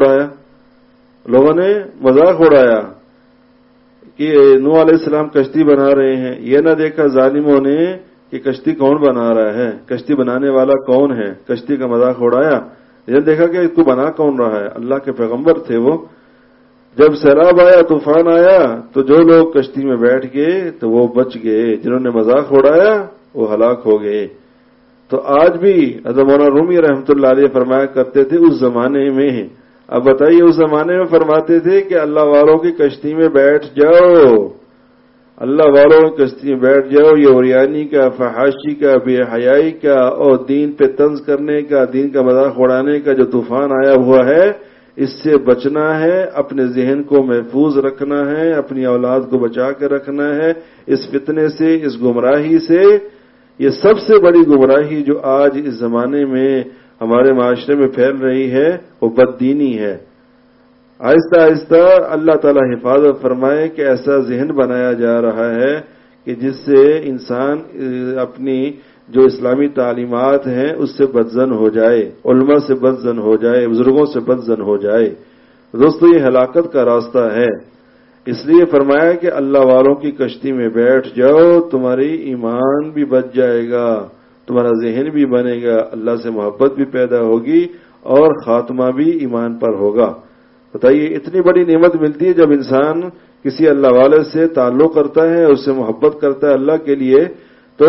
مذاق اڑایا کہ نوح علیہ السلام کشتی بنا رہے ہیں. یہ نہ دیکھا ظالموں نے کہ کشتی کون بنا رہا ہے, کشتی بنانے والا کون ہے. کشتی کا مذاق اڑایا. یہ دیکھا کہ اس کو بنا کون رہا ہے. اللہ کے پیغمبر تھے وہ. جب سیلاب آیا, طوفان آیا, تو جو لوگ کشتی میں بیٹھ گئے تو وہ بچ گئے. جنہوں نے مذاق اڑایا وہ ہلاک ہو گئے. تو آج بھی حضرت مولانا رومی رحمۃ اللہ علیہ فرمایا کرتے تھے اس زمانے میں. اب بتائیے اس زمانے میں فرماتے تھے کہ اللہ والوں کی کشتی میں بیٹھ جاؤ, اللہ والوں کی کشتی میں بیٹھ جاؤ. یہ اوریانی کا, فحاشی کا, بے حیائی کا اور دین پہ طنز کرنے کا, دین کا مذاق اڑانے کا جو طوفان آیا ہوا ہے, اس سے بچنا ہے. اپنے ذہن کو محفوظ رکھنا ہے, اپنی اولاد کو بچا کے رکھنا ہے اس فتنے سے, اس گمراہی سے. یہ سب سے بڑی گمراہی جو آج اس زمانے میں ہمارے معاشرے میں پھیل رہی ہے وہ بددینی ہے. آہستہ آہستہ اللہ تعالی حفاظت فرمائے کہ ایسا ذہن بنایا جا رہا ہے کہ جس سے انسان اپنی جو اسلامی تعلیمات ہیں اس سے بدزن ہو جائے, علماء سے بدزن ہو جائے, بزرگوں سے بدزن ہو جائے. دوستو یہ ہلاکت کا راستہ ہے. اس لیے فرمایا کہ اللہ والوں کی کشتی میں بیٹھ جاؤ, تمہاری ایمان بھی بچ جائے گا, تمہارا ذہن بھی بنے گا, اللہ سے محبت بھی پیدا ہوگی اور خاتمہ بھی ایمان پر ہوگا. بتائیے اتنی بڑی نعمت ملتی ہے جب انسان کسی اللہ والے سے تعلق کرتا ہے, اس سے محبت کرتا ہے اللہ کے لیے. تو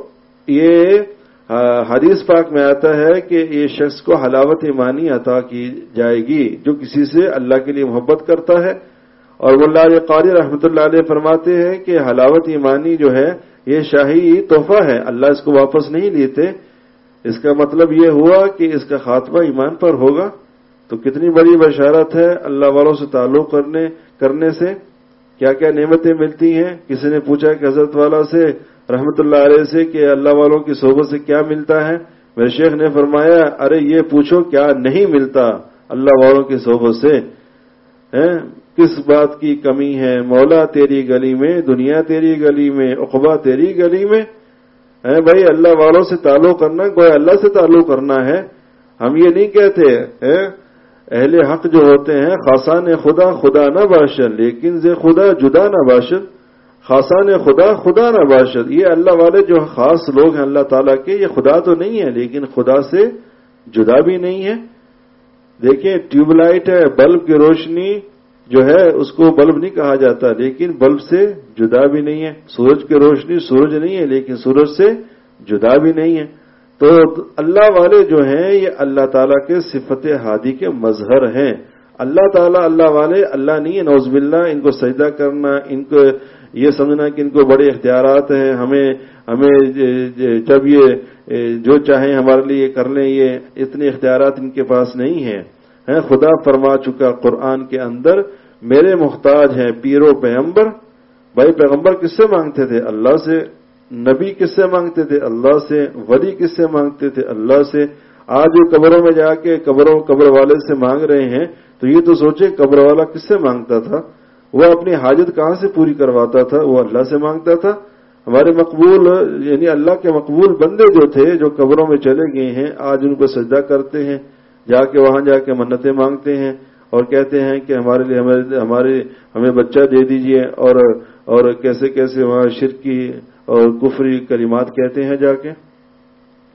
یہ حدیث پاک میں آتا ہے کہ یہ شخص کو حلاوت ایمانی عطا کی جائے گی جو کسی سے اللہ کے لیے محبت کرتا ہے. اور مولا علی قاری رحمۃ اللہ علیہ فرماتے ہیں کہ حلاوت ایمانی جو ہے یہ شاہی تحفہ ہے, اللہ اس کو واپس نہیں لیتے. اس کا مطلب یہ ہوا کہ اس کا خاتمہ ایمان پر ہوگا. تو کتنی بڑی بشارت ہے اللہ والوں سے تعلق کرنے سے کیا کیا نعمتیں ملتی ہیں. کسی نے پوچھا کہ حضرت والا سے رحمت اللہ علیہ سے کہ اللہ والوں کی صحبت سے کیا ملتا ہے. میرے شیخ نے فرمایا ارے یہ پوچھو کیا نہیں ملتا اللہ والوں کی صحبت سے. کس بات کی کمی ہے, مولا تیری گلی میں, دنیا تیری گلی میں, عقبہ تیری گلی میں. بھائی اللہ والوں سے تعلق کرنا کوئی اللہ سے تعلق کرنا ہے. ہم یہ نہیں کہتے اہل حق جو ہوتے ہیں خاصان خدا خدا نہ باشد لیکن ز خدا جدا نہ باشد, خاصان خدا خدا نہ باشد. یہ اللہ والے جو خاص لوگ ہیں اللہ تعالیٰ کے, یہ خدا تو نہیں ہے لیکن خدا سے جدا بھی نہیں ہے. دیکھیں ٹیوب لائٹ ہے, بلب کی روشنی جو ہے اس کو بلب نہیں کہا جاتا لیکن بلب سے جدا بھی نہیں ہے. سورج کی روشنی سورج نہیں ہے لیکن سورج سے جدا بھی نہیں ہے. تو اللہ والے جو ہیں یہ اللہ تعالیٰ کے صفت ہادی کے مظہر ہیں. اللہ تعالیٰ اللہ والے اللہ نہیں ہے, نعوذ باللہ. ان کو سجدہ کرنا, ان کو یہ سمجھنا کہ ان کو بڑے اختیارات ہیں, ہمیں جب یہ جو چاہیں ہمارے لیے کر لیں, یہ اتنے اختیارات ان کے پاس نہیں ہیں. خدا فرما چکا قرآن کے اندر میرے محتاج ہیں پیر و پیغمبر. بھائی پیغمبر کس سے مانگتے تھے؟ اللہ سے. نبی کس سے مانگتے تھے؟ اللہ سے. ولی کس سے مانگتے تھے؟ اللہ سے. آج جو قبروں میں جا کے قبر والے سے مانگ رہے ہیں تو یہ تو سوچے قبر والا کس سے مانگتا تھا؟ وہ اپنی حاجت کہاں سے پوری کرواتا تھا؟ وہ اللہ سے مانگتا تھا. ہمارے مقبول یعنی اللہ کے مقبول بندے جو تھے جو قبروں میں چلے گئے ہیں آج ان کو سجدہ کرتے ہیں, جا کے وہاں جا کے منتیں مانگتے ہیں اور کہتے ہیں کہ ہمارے لیے ہمیں بچہ دے دیجئے اور کیسے وہاں شرکی اور کفری کلمات کہتے ہیں جا کے.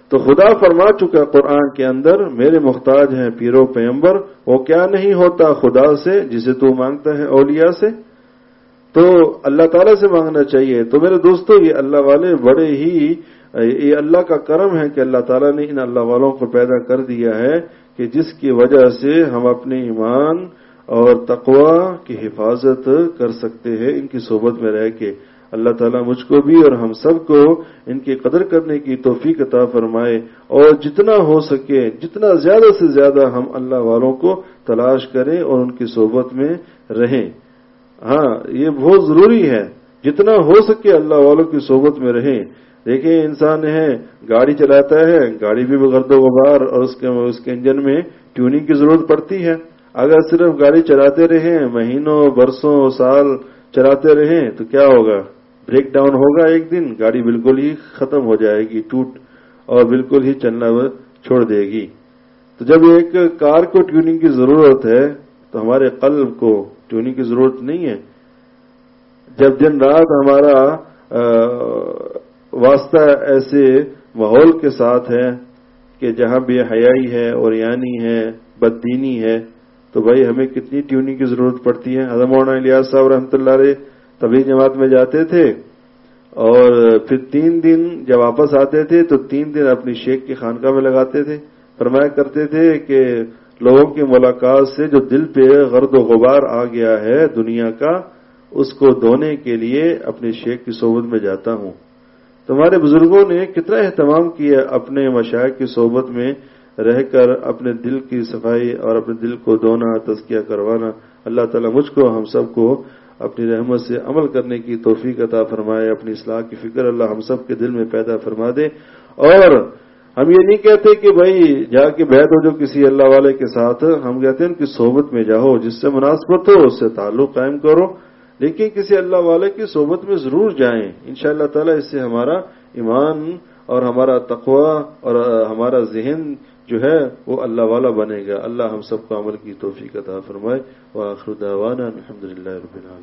تو خدا فرما چکا قرآن کے اندر میرے محتاج ہیں پیرو پیغمبر، وہ کیا نہیں ہوتا خدا سے جسے تو مانگتا ہے اولیاء سے، تو اللہ تعالیٰ سے مانگنا چاہیے۔ تو میرے دوستو یہ اللہ والے بڑے ہی، یہ اللہ کا کرم ہے کہ اللہ تعالیٰ نے ان اللہ والوں کو پیدا کر دیا ہے کہ جس کی وجہ سے ہم اپنے ایمان اور تقوی کی حفاظت کر سکتے ہیں ان کی صحبت میں رہ کے۔ اللہ تعالیٰ مجھ کو بھی اور ہم سب کو ان کی قدر کرنے کی توفیق عطا فرمائے، اور جتنا ہو سکے جتنا زیادہ سے زیادہ ہم اللہ والوں کو تلاش کریں اور ان کی صحبت میں رہیں۔ ہاں یہ بہت ضروری ہے، جتنا ہو سکے اللہ والوں کی صحبت میں رہیں۔ دیکھیں انسان ہے گاڑی چلاتا ہے، گاڑی بھی گرد و غبار اور اس کے انجن میں ٹیوننگ کی ضرورت پڑتی ہے۔ اگر صرف گاڑی چلاتے رہیں، مہینوں برسوں سال چلاتے رہیں تو کیا ہوگا؟ بریک ڈاؤن ہوگا، ایک دن گاڑی بالکل ہی ختم ہو جائے گی، ٹوٹ اور بالکل ہی چلنا چھوڑ دے گی۔ تو جب ایک کار کو ٹیوننگ کی ضرورت ہے تو ہمارے قلب کو ٹیوننگ کی ضرورت نہیں ہے؟ جب دن رات ہمارا واسطہ ایسے ماحول کے ساتھ ہے کہ جہاں بے حیائی ہے، اوریانی ہے، بددینی ہے، تو بھائی ہمیں کتنی ٹیوننگ کی ضرورت پڑتی ہے۔ حضرت مولانا الیاس صاحب رحمۃ اللہ علیہ تبلیغ جماعت میں جاتے تھے اور پھر 3 دن جب واپس آتے تھے تو 3 دن اپنی شیخ کی خانقاہ میں لگاتے تھے۔ فرمایا کرتے تھے کہ لوگوں کی ملاقات سے جو دل پہ غرد و غبار آ گیا ہے دنیا کا، اس کو دھونے کے لیے اپنے شیخ کی صحبت میں جاتا ہوں۔ تمہارے بزرگوں نے کتنا اہتمام کیا اپنے مشائخ کی صحبت میں رہ کر اپنے دل کی صفائی اور اپنے دل کو دھونا، تزکیہ کروانا۔ اللہ تعالیٰ مجھ کو ہم سب کو اپنی رحمت سے عمل کرنے کی توفیق عطا فرمائے، اپنی اصلاح کی فکر اللہ ہم سب کے دل میں پیدا فرما دے۔ اور ہم یہ نہیں کہتے کہ بھائی جا کے بیعت ہو جو کسی اللہ والے کے ساتھ، ہم کہتے ہیں ان کی صحبت میں جاؤ، جس سے مناسبت ہو اس سے تعلق قائم کرو، لیکن کسی اللہ والے کی صحبت میں ضرور جائیں۔ انشاءاللہ تعالی اس سے ہمارا ایمان اور ہمارا تقوی اور ہمارا ذہن جو ہے وہ اللہ والا بنے گا۔ اللہ ہم سب کو عمل کی توفیق عطا فرمائے۔ وآخر دعوانا الحمدللہ رب العالمین۔